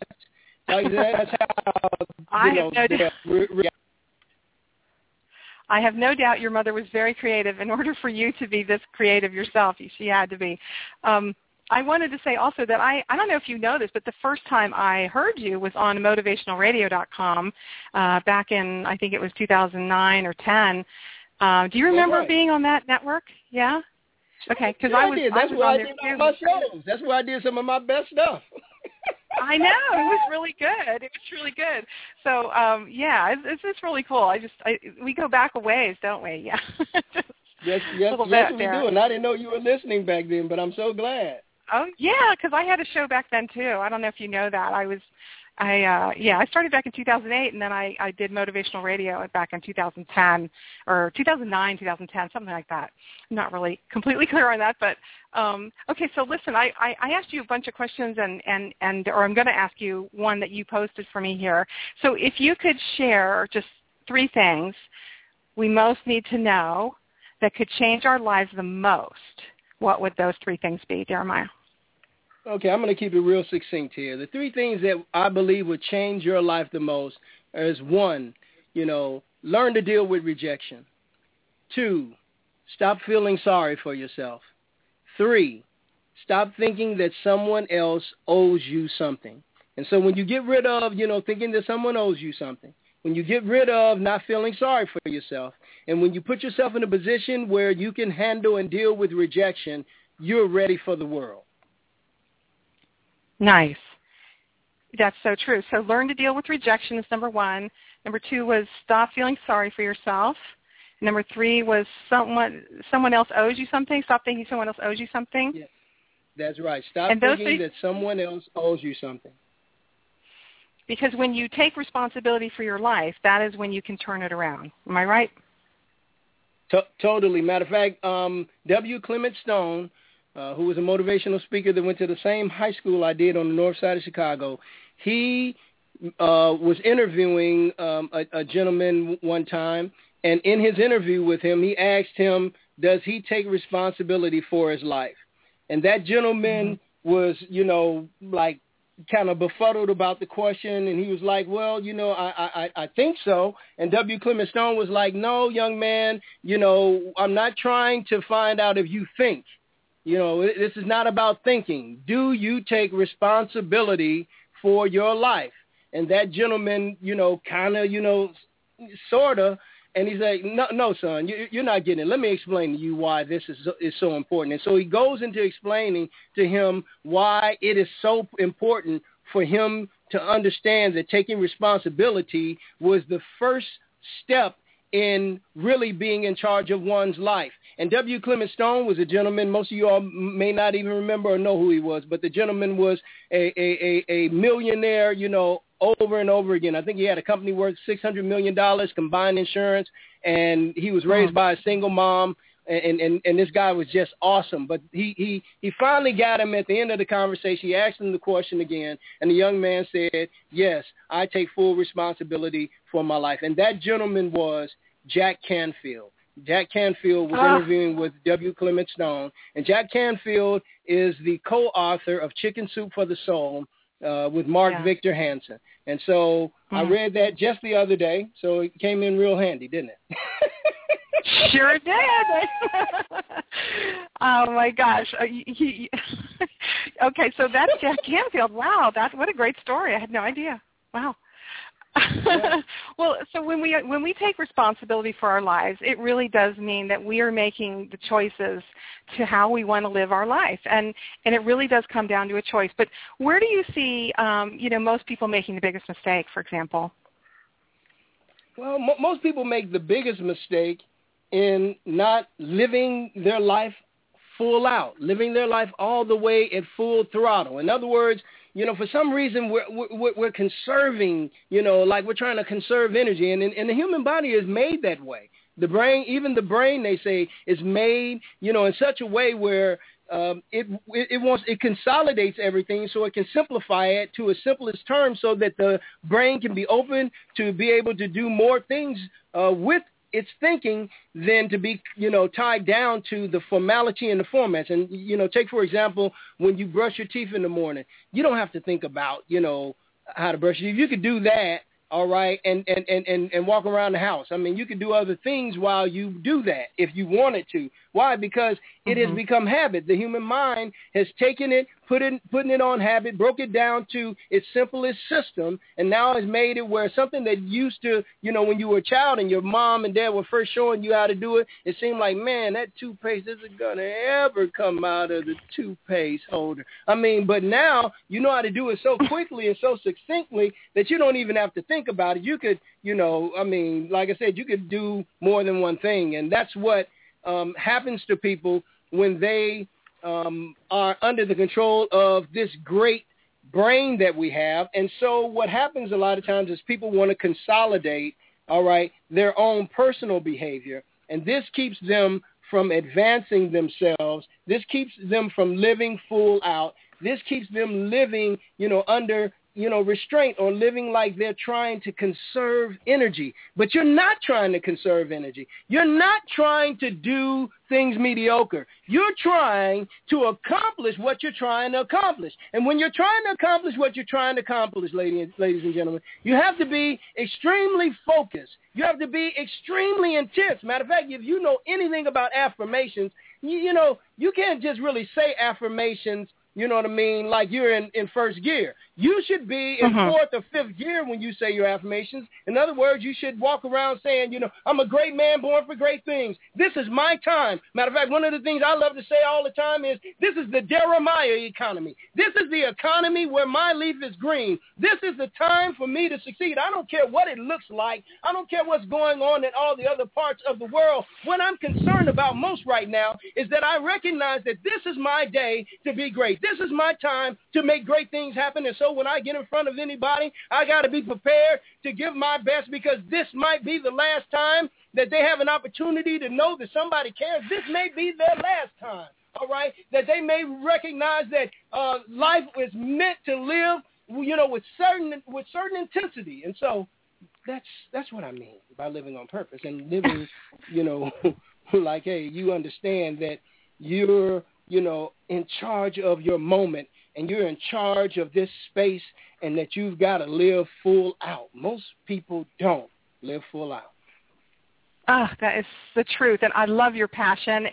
Speaker 3: that's how,
Speaker 2: I have no doubt your mother was very creative. In order for you to be this creative yourself, she had to be. I wanted to say also that I don't know if you know this, but the first time I heard you was on motivationalradio.com back in, I think it was 2009 or 10. Do you remember being on that network? Yeah? Okay, because I was
Speaker 3: where
Speaker 2: on
Speaker 3: I
Speaker 2: there
Speaker 3: did
Speaker 2: too.
Speaker 3: all my shows. That's where I did some of my best stuff.
Speaker 2: I know. It was really good. It was really good. So, it's really cool. We go back a ways, don't we? Yeah.
Speaker 3: Yes, we do. And I didn't know you were listening back then, but I'm so glad.
Speaker 2: Oh, yeah, because I had a show back then, too. I don't know if you know that. I started back in 2008, and then I did motivational radio back in 2010, or 2009, 2010, something like that. I'm not really completely clear on that, but, okay, so listen, I asked you a bunch of questions, or I'm going to ask you one that you posted for me here. So if you could share just 3 things we most need to know that could change our lives the most, what would those 3 things be, Deremiah?
Speaker 3: Okay, I'm going to keep it real succinct here. The 3 things that I believe would change your life the most is 1, learn to deal with rejection. 2, stop feeling sorry for yourself. 3, stop thinking that someone else owes you something. And so when you get rid of, thinking that someone owes you something, when you get rid of not feeling sorry for yourself, and when you put yourself in a position where you can handle and deal with rejection, you're ready for the world.
Speaker 2: Nice. That's so true. So learn to deal with rejection is number 1. Number 2 was stop feeling sorry for yourself. Number 3 was someone else owes you something. Stop thinking someone else owes you something.
Speaker 3: Yeah. That's right. Stop
Speaker 2: and
Speaker 3: thinking that someone else owes you something.
Speaker 2: Because when you take responsibility for your life, that is when you can turn it around. Am I right?
Speaker 3: Totally. Matter of fact, W. Clement Stone, who was a motivational speaker that went to the same high school I did on the north side of Chicago, he was interviewing a gentleman one time, and in his interview with him, he asked him, does he take responsibility for his life? And that gentleman was, like kind of befuddled about the question, and he was like, well, I think so. And W. Clement Stone was like, no, young man, I'm not trying to find out if you think. This is not about thinking. Do you take responsibility for your life? And that gentleman, kind of, sort of, and he's like, no, son, you're not getting it. Let me explain to you why this is so important. And so he goes into explaining to him why it is so important for him to understand that taking responsibility was the first step in really being in charge of one's life. And W. Clement Stone was a gentleman, most of you all may not even remember or know who he was, but the gentleman was a millionaire, over and over again. I think he had a company worth $600 million combined insurance, and he was raised by a single mom, and this guy was just awesome. But he finally got him at the end of the conversation. He asked him the question again, and the young man said, yes, I take full responsibility for my life. And that gentleman was Jack Canfield. Jack Canfield was interviewing with W. Clement Stone, and Jack Canfield is the co-author of Chicken Soup for the Soul with Mark Victor Hansen. And so I read that just the other day, so it came in real handy, didn't it?
Speaker 2: Sure did. Oh, my gosh. Okay, so that's Jack Canfield. Wow, what a great story. I had no idea. Wow. Well, so when we take responsibility for our lives, it really does mean that we are making the choices to how we want to live our life, and it really does come down to a choice. But where do you see, most people making the biggest mistake, for example?
Speaker 3: Well, most people make the biggest mistake in not living their life full out, living their life all the way at full throttle. In other words, for some reason we're conserving, like we're trying to conserve energy, and the human body is made that way. The brain, even the brain, they say, is made, in such a way where it consolidates everything so it can simplify it to its simplest terms, so that the brain can be open to be able to do more things with its thinking than to be, tied down to the formality and the formats. And, take, for example, when you brush your teeth in the morning, you don't have to think about, how to brush your teeth. You could do that, all right, and walk around the house. I mean, you could do other things while you do that if you wanted to. Why? Because it has become habit. The human mind has taken it, putting it on habit, broke it down to its simplest system, and now has made it where something that used to, when you were a child and your mom and dad were first showing you how to do it, it seemed like, man, that toothpaste isn't going to ever come out of the toothpaste holder. I mean, but now you know how to do it so quickly and so succinctly that you don't even have to think about it. You could, like I said, you could do more than one thing, and that's what happens to people when they are under the control of this great brain that we have. And so what happens a lot of times is people want to consolidate, all right, their own personal behavior. And this keeps them from advancing themselves. This keeps them from living full out. This keeps them living, under restraint, or living like they're trying to conserve energy. But you're not trying to conserve energy. You're not trying to do things mediocre. You're trying to accomplish what you're trying to accomplish. And when you're trying to accomplish what you're trying to accomplish, ladies and gentlemen, you have to be extremely focused. You have to be extremely intense. Matter of fact, if you know anything about affirmations, you can't just really say affirmations, you know what I mean, like you're in first gear. You should be in fourth or fifth gear when you say your affirmations. In other words, you should walk around saying, I'm a great man born for great things. This is my time. Matter of fact, one of the things I love to say all the time is, this is the Jeremiah economy. This is the economy where my leaf is green. This is the time for me to succeed. I don't care what it looks like. I don't care what's going on in all the other parts of the world. What I'm concerned about most right now is that I recognize that this is my day to be great. This is my time to make great things happen. And so when I get in front of anybody, I got to be prepared to give my best, because this might be the last time that they have an opportunity to know that somebody cares. This may be their last time, all right, that they may recognize that life is meant to live, with certain intensity. And so that's what I mean by living on purpose and living, like, hey, you understand that you're, in charge of your moment, and you're in charge of this space, and that you've got to live full out. Most people don't live full out.
Speaker 2: That is the truth, and I love your passion.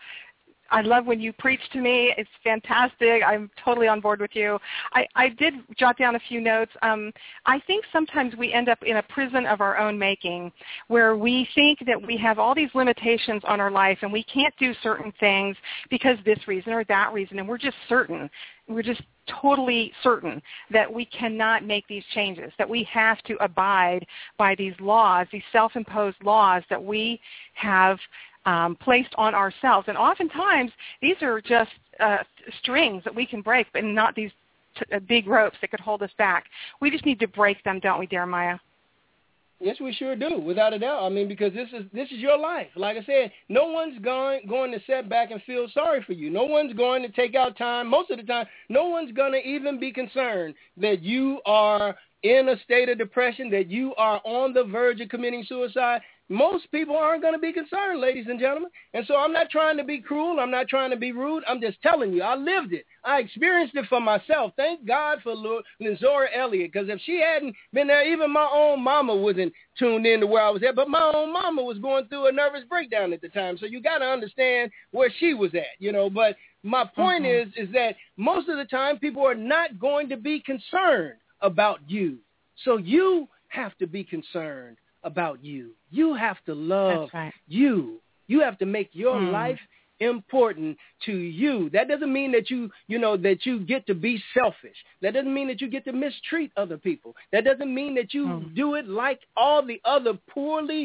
Speaker 2: I love when you preach to me. It's fantastic. I'm totally on board with you. I did jot down a few notes. I think sometimes we end up in a prison of our own making, where we think that we have all these limitations on our life and we can't do certain things because this reason or that reason, and we're just certain. We're just totally certain that we cannot make these changes, that we have to abide by these laws, these self-imposed laws that we have placed on ourselves. And oftentimes, these are just strings that we can break, but not these big ropes that could hold us back. We just need to break them, don't we, Jeremiah?
Speaker 3: Yes, we sure do, without a doubt. I mean, because this is your life. Like I said, no one's going to sit back and feel sorry for you. No one's going to take out time. Most of the time, no one's going to even be concerned that you are in a state of depression, that you are on the verge of committing suicide. Most people aren't going to be concerned, ladies and gentlemen. And so I'm not trying to be cruel. I'm not trying to be rude. I'm just telling you, I lived it. I experienced it for myself. Thank God for Lenzora Elliott, because if she hadn't been there, even my own mama wasn't tuned in to where I was at. But my own mama was going through a nervous breakdown at the time. So you got to understand where she was at, But my point is that most of the time people are not going to be concerned about you. So you have to be concerned about you. You have to love you. You have to make your life important to you. That doesn't mean that that you get to be selfish. That doesn't mean that you get to mistreat other people. That doesn't mean that you do it like all the other poorly,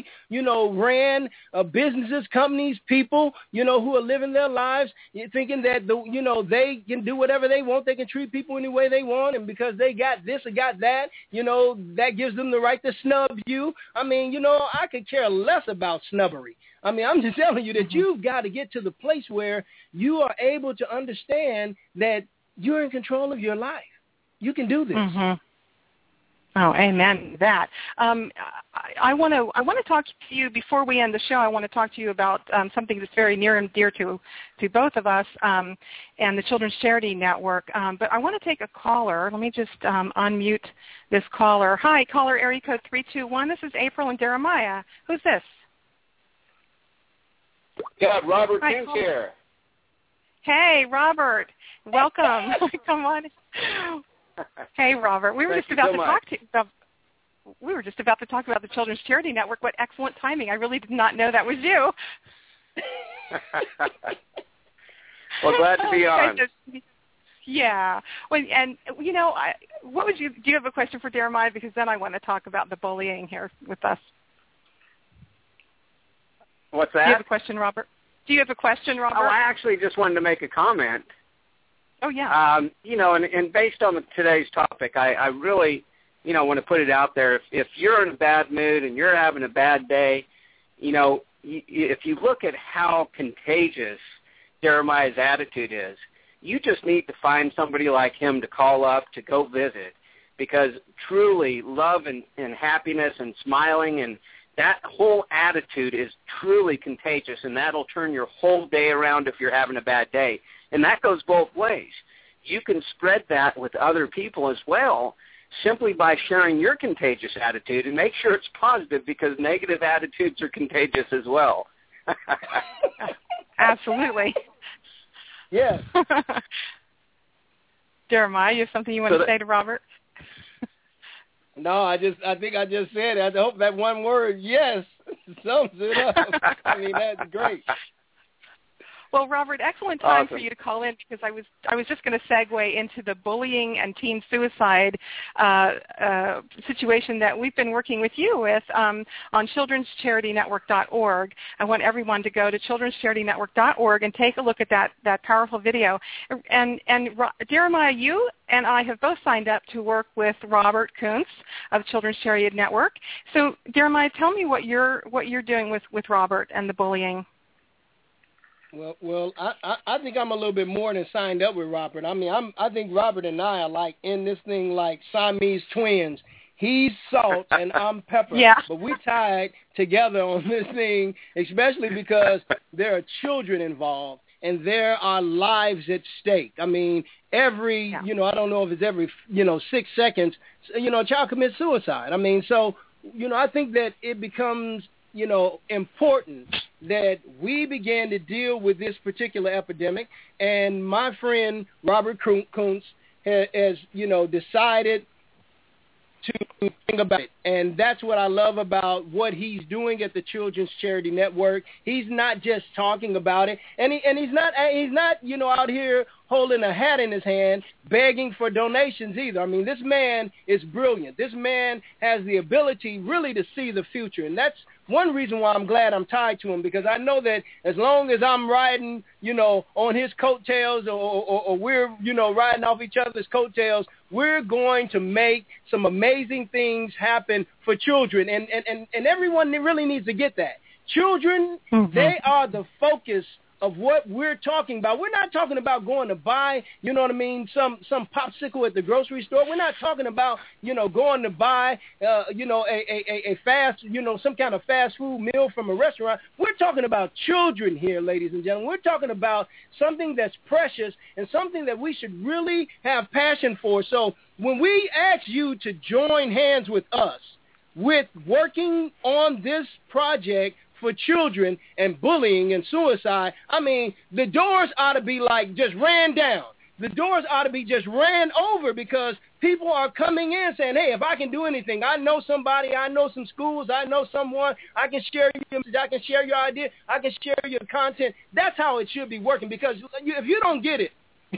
Speaker 3: ran businesses, companies, people, who are living their lives thinking that they can do whatever they want. They can treat people any way they want, and because they got this or got that, that gives them the right to snub you. I mean, I could care less about snubbery. I mean, I'm just telling you that you've got to get to the place where you are able to understand that you're in control of your life. You can do this.
Speaker 2: Oh, amen to that. I want to talk to you before we end the show. I want to talk to you about something that's very near and dear to both of us and the Children's Charity Network. But I want to take a caller. Let me just unmute this caller. Hi, caller area code 321. This is April and Jeremiah. Who's this?
Speaker 4: Got Robert Kent here.
Speaker 2: Hey, Robert. Welcome. Come on. Hey, Robert. We were just about to talk about the Children's Charity Network. What excellent timing. I really did not know that was you.
Speaker 4: Well, glad to be on.
Speaker 2: Yeah. Well, and, what would do you have a question for Jeremiah? Because then I want to talk about the bullying here with us.
Speaker 4: What's that?
Speaker 2: Do you have a question, Robert?
Speaker 4: Oh, I actually just wanted to make a comment.
Speaker 2: Oh, yeah.
Speaker 4: And based on today's topic, I really, want to put it out there. If you're in a bad mood and you're having a bad day, if you look at how contagious Jeremiah's attitude is, you just need to find somebody like him to call up, to go visit, because truly love and happiness and smiling and that whole attitude is truly contagious, and that'll turn your whole day around if you're having a bad day. And that goes both ways. You can spread that with other people as well simply by sharing your contagious attitude, and make sure it's positive, because negative attitudes are contagious as well.
Speaker 2: Absolutely.
Speaker 3: Yes.
Speaker 2: Jeremiah, you have something you want to say to Robert?
Speaker 3: No, I think I just said it. I hope that one word, yes, sums it up. I mean, that's great.
Speaker 2: Well, Robert, excellent time for you to call in, because I was just going to segue into the bullying and teen suicide situation that we've been working with you with on children'scharityNetwork.org. I want everyone to go to children'scharityNetwork.org and take a look at that powerful video. And Jeremiah, you and I have both signed up to work with Robert Kuntz of Children's Charity Network. So, Jeremiah, tell me what you're doing with Robert and the bullying.
Speaker 3: Well, I think I'm a little bit more than signed up with Robert. I mean, I think Robert and I are like in this thing like Siamese twins. He's salt and I'm pepper.
Speaker 2: Yeah.
Speaker 3: But we tied together on this thing, especially because there are children involved and there are lives at stake. I mean, I don't know if it's every, 6 seconds, a child commits suicide. I mean, so, I think that it becomes important that we began to deal with this particular epidemic. And my friend Robert Kuntz has decided to think about it. And that's what I love about what he's doing at the Children's Charity Network. He's not just talking about it, and he's not out here holding a hat in his hand begging for donations either. I mean, this man is brilliant. This man has the ability really to see the future, and that's one reason why I'm glad I'm tied to him, because I know that as long as I'm riding, on his coattails or we're, riding off each other's coattails, we're going to make some amazing things happen for children. And everyone really needs to get that. Children, they are the focus of what we're talking about. We're not talking about going to buy, some popsicle at the grocery store. We're not talking about, going to buy, a fast, some kind of fast food meal from a restaurant. We're talking about children here, ladies and gentlemen. We're talking about something that's precious and something that we should really have passion for. So when we ask you to join hands with us with working on this project for children and bullying and suicide, I mean, the doors ought to be like just ran down. The doors ought to be just ran over, because people are coming in saying, hey, if I can do anything, I know somebody, I know some schools, I know someone, I can share your message, I can share your idea, I can share your content. That's how it should be working, because if you don't get it,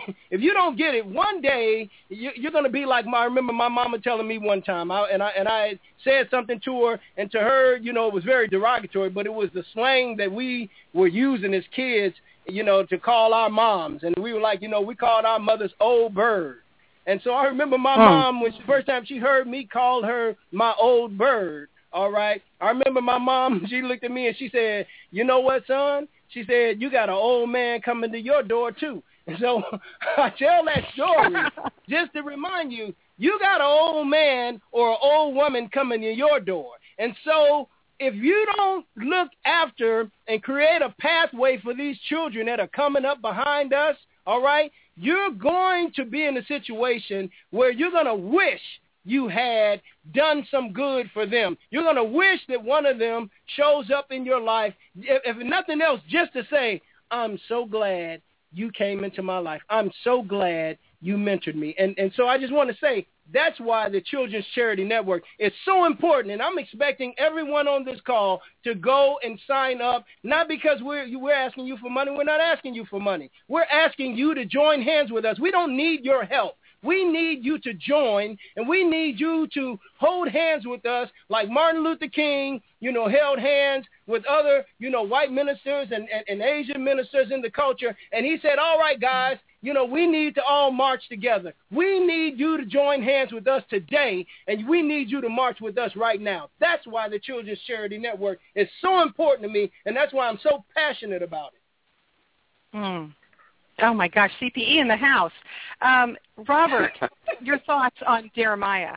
Speaker 3: one day you're going to be like I remember my mama telling me one time, I said something to her, and to her, it was very derogatory, but it was the slang that we were using as kids, to call our moms. And we were like, we called our mothers old bird. And so I remember my mom, when the first time she heard me call her my old bird, all right? I remember my mom, she looked at me and she said, you know what, son? She said, you got an old man coming to your door, too. And so I tell that story just to remind you, you got an old man or an old woman coming to your door. And so if you don't look after and create a pathway for these children that are coming up behind us, all right, you're going to be in a situation where you're going to wish you had done some good for them. You're going to wish that one of them shows up in your life, if nothing else, just to say, I'm so glad you came into my life. I'm so glad you mentored me. And so I just want to say, that's why the Children's Charity Network is so important. And I'm expecting everyone on this call to go and sign up, not because we're asking you for money. We're not asking you for money. We're asking you to join hands with us. We don't need your help. We need you to join, and we need you to hold hands with us like Martin Luther King, held hands with other, white ministers and Asian ministers in the culture. And he said, all right, guys, we need to all march together. We need you to join hands with us today, and we need you to march with us right now. That's why the Children's Charity Network is so important to me, and that's why I'm so passionate about it.
Speaker 2: Oh, my gosh, CPE in the house. Robert, your thoughts on Jeremiah?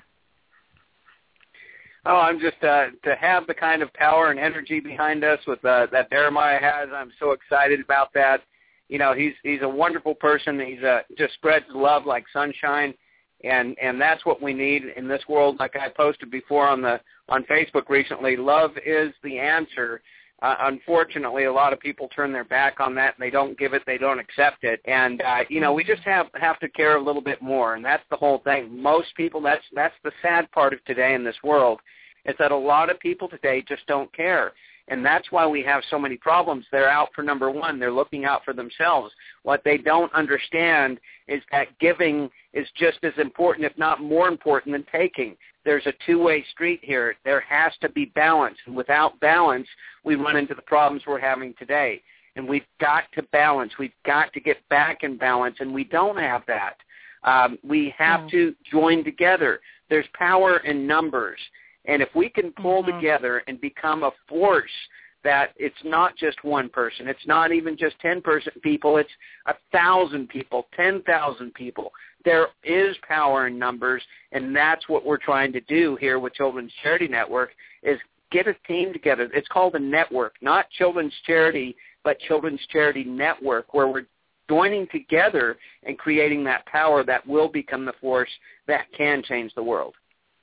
Speaker 4: Oh, I'm just to have the kind of power and energy behind us with that Jeremiah has. I'm so excited about that. He's a wonderful person. He's just spreads love like sunshine, and that's what we need in this world. Like I posted before on Facebook recently, love is the answer. Unfortunately, a lot of people turn their back on that, and they don't give it, they don't accept it. And, we just have to care a little bit more, and that's the whole thing. Most people, that's the sad part of today in this world, is that a lot of people today just don't care. And that's why we have so many problems. They're out for number one. They're looking out for themselves. What they don't understand is that giving is just as important, if not more important, than taking. There's a two-way street here. There has to be balance. And without balance, we run into the problems we're having today. And we've got to balance. We've got to get back in balance, and we don't have that. We have to join together. There's power in numbers. And if we can pull together and become a force that it's not just one person, it's not even just 10 people, it's 1,000 people, 10,000 people. There is power in numbers, and that's what we're trying to do here with Children's Charity Network, is get a team together. It's called a network, not Children's Charity, but Children's Charity Network, where we're joining together and creating that power that will become the force that can change the world.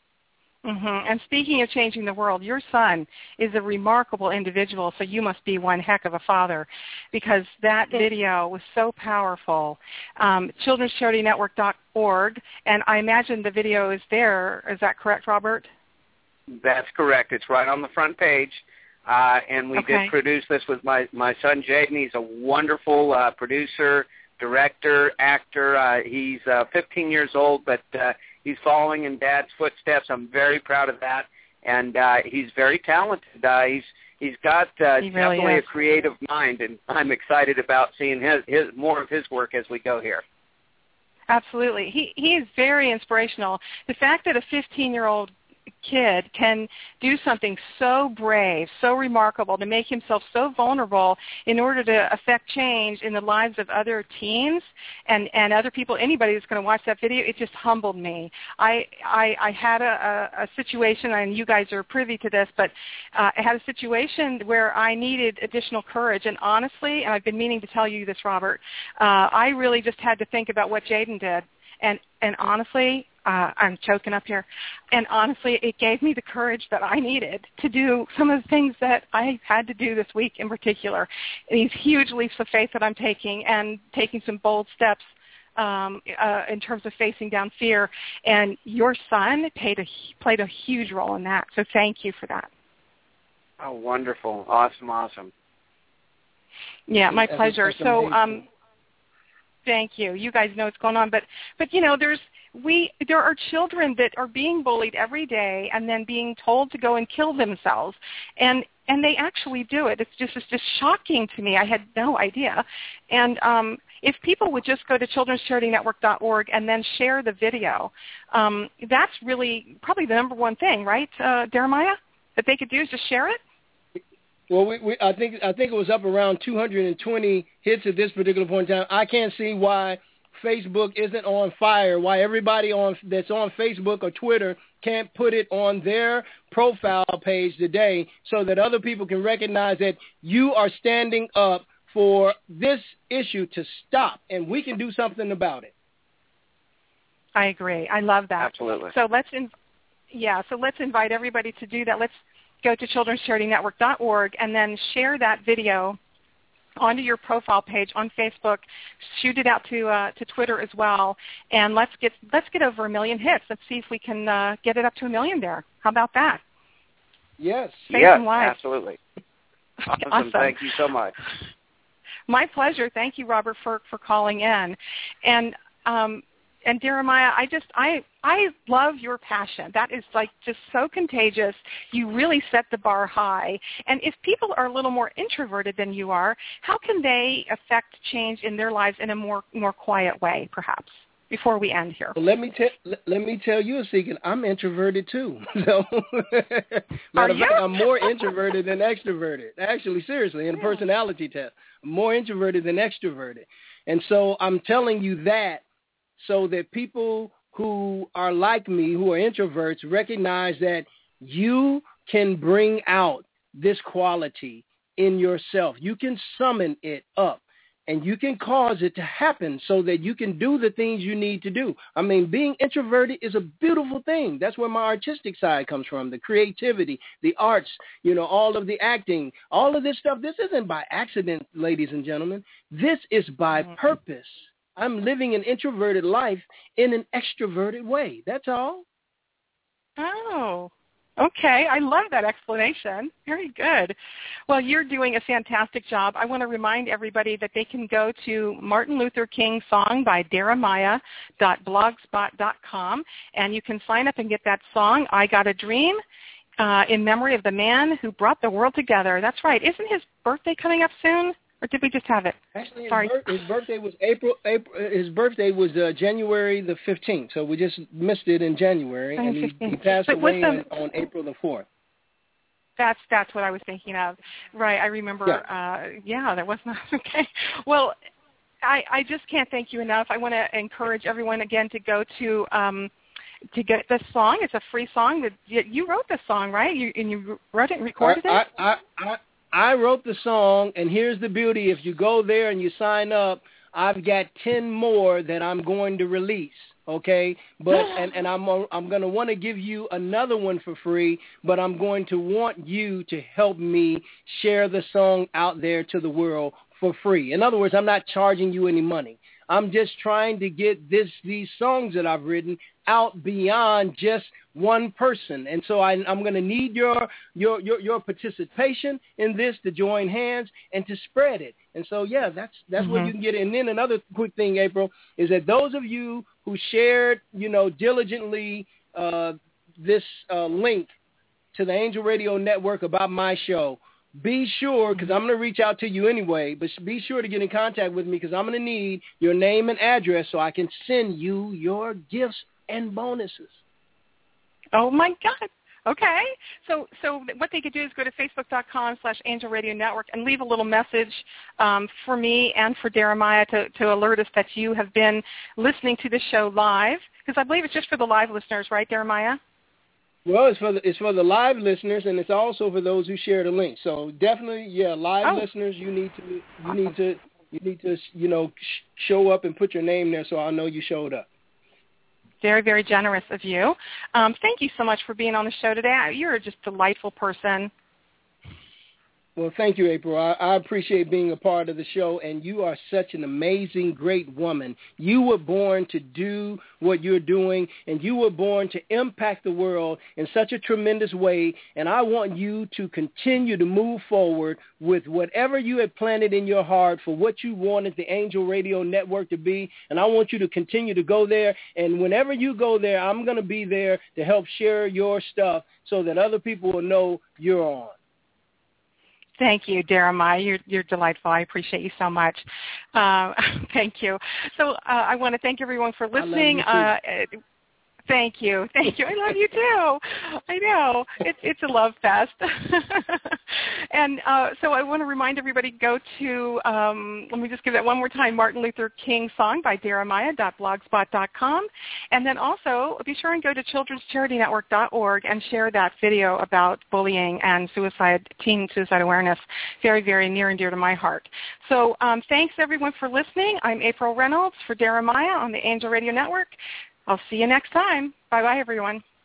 Speaker 2: And speaking of changing the world, your son is a remarkable individual, so you must be one heck of a father, because that video was so powerful. Children'sCharityNetwork.org, and I imagine the video is there. Is that correct, Robert?
Speaker 4: That's correct. It's right on the front page. And we did produce this with my son, Jaden. He's a wonderful producer, director, actor. He's 15 years old, but he's following in Dad's footsteps. I'm very proud of that. And he's very talented. He's got definitely a creative mind, and I'm excited about seeing his more of his work as we go here.
Speaker 2: Absolutely. He is very inspirational. The fact that a 15-year-old kid can do something so brave, so remarkable, to make himself so vulnerable in order to affect change in the lives of other teens and other people, anybody that's going to watch that video, it just humbled me. I had a situation, and you guys are privy to this, but I had a situation where I needed additional courage, and honestly, and I've been meaning to tell you this, Robert, I really just had to think about what Jaden did, and honestly, I'm choking up here. And honestly, it gave me the courage that I needed to do some of the things that I had to do this week in particular. These huge leaps of faith that I'm taking, and taking some bold steps in terms of facing down fear. And your son played a huge role in that. So thank you for that.
Speaker 4: Oh, wonderful. Awesome.
Speaker 2: Yeah, my pleasure. So thank you. You guys know what's going on. But there are children that are being bullied every day and then being told to go and kill themselves, and they actually do it. It's just shocking to me. I had no idea. And if people would just go to Children'sCharityNetwork.org and then share the video, that's really probably the number one thing, right, Jeremiah, that they could do is just share it?
Speaker 3: Well, I think it was up around 220 hits at this particular point in time. I can't see why Facebook isn't on fire, why everybody that's on Facebook or Twitter can't put it on their profile page today, so that other people can recognize that you are standing up for this issue to stop, and we can do something about it.
Speaker 2: I agree. I love that.
Speaker 4: Absolutely.
Speaker 2: So let's invite everybody to do that. Let's go to Children'sCharityNetwork.org and then share that video onto your profile page on Facebook. Shoot it out to Twitter as well, and let's get over 1 million hits. Let's see if we can get it up to 1 million there. How about that?
Speaker 3: Yes.
Speaker 4: Absolutely. Awesome. Thank you so much.
Speaker 2: My pleasure. Thank you, Robert, for calling in. And Jeremiah, I love your passion. That is just so contagious. You really set the bar high. And if people are a little more introverted than you are, how can they affect change in their lives in a more quiet way, perhaps? Before we end here,
Speaker 3: well, let me tell you a secret. I'm introverted too. So, matter of fact, I'm more introverted than extroverted. Actually, seriously, in a personality test, I'm more introverted than extroverted. And so I'm telling you that, so that people who are like me, who are introverts, recognize that you can bring out this quality in yourself. You can summon it up. and you can cause it to happen so that you can do the things you need to do. I mean, being introverted is a beautiful thing. That's where my artistic side comes from, the creativity, the arts, all of the acting, all of this stuff. This isn't by accident, ladies and gentlemen. This is by purpose. I'm living an introverted life in an extroverted way. That's all.
Speaker 2: Oh, okay. I love that explanation. Very good. Well, you're doing a fantastic job. I want to remind everybody that they can go to Martin Luther King Song by Daramaya.blogspot.com, and you can sign up and get that song, I Got a Dream, in memory of the man who brought the world together. That's right. Isn't his birthday coming up soon? Or did we just have it?
Speaker 3: Actually,
Speaker 2: Sorry.
Speaker 3: His birthday was His birthday was January the 15th, so we just missed it in January, and he passed away on April the 4th.
Speaker 2: That's what I was thinking of. Right, I remember.
Speaker 3: Yeah,
Speaker 2: that was not okay. Well, I just can't thank you enough. I want to encourage everyone again to go to get this song. It's a free song. You wrote this song, right? You wrote it and recorded it?
Speaker 3: I wrote the song, and here's the beauty. If you go there and you sign up, I've got 10 more that I'm going to release, okay? But and I'm going to want to give you another one for free, but I'm going to want you to help me share the song out there to the world for free. In other words, I'm not charging you any money. I'm just trying to get these songs that I've written out beyond just one person. And so I'm going to need your participation in this, to join hands and to spread it. And so, yeah, that's what you can get. And then another quick thing, April, is that those of you who shared, diligently this link to the Angel Radio Network about my show, be sure, because I'm going to reach out to you anyway, but be sure to get in contact with me, because I'm going to need your name and address so I can send you your gifts and bonuses.
Speaker 2: Oh, my God. Okay. So what they could do is go to facebook.com/Angel Radio Network and leave a little message for me and for Daramaya to alert us that you have been listening to this show live, because I believe it's just for the live listeners, right, Daramaya?
Speaker 3: Well, it's for the live listeners, and it's also for those who share the link. So definitely, live listeners, you need to show up and put your name there so I'll know you showed up.
Speaker 2: Very, very generous of you. Thank you so much for being on the show today. You're just a delightful person.
Speaker 3: Well, thank you, April. I appreciate being a part of the show, and you are such an amazing, great woman. You were born to do what you're doing, and you were born to impact the world in such a tremendous way, and I want you to continue to move forward with whatever you had planted in your heart for what you wanted the Angel Radio Network to be, and I want you to continue to go there, and whenever you go there, I'm going to be there to help share your stuff so that other people will know you're on.
Speaker 2: Thank you, Daramaya. You're delightful. I appreciate you so much. Thank you. So I want to thank everyone for listening. Thank you. I love you too. I know. It's a love fest. And so I want to remind everybody, go to, let me just give that one more time, Martin Luther King Song by Daramaya.blogspot.com. And then also be sure and go to childrenscharityNetwork.org and share that video about bullying and teen suicide awareness. Very, very near and dear to my heart. So thanks, everyone, for listening. I'm April Reynolds for Daramaya on the Angel Radio Network. I'll see you next time. Bye-bye, everyone.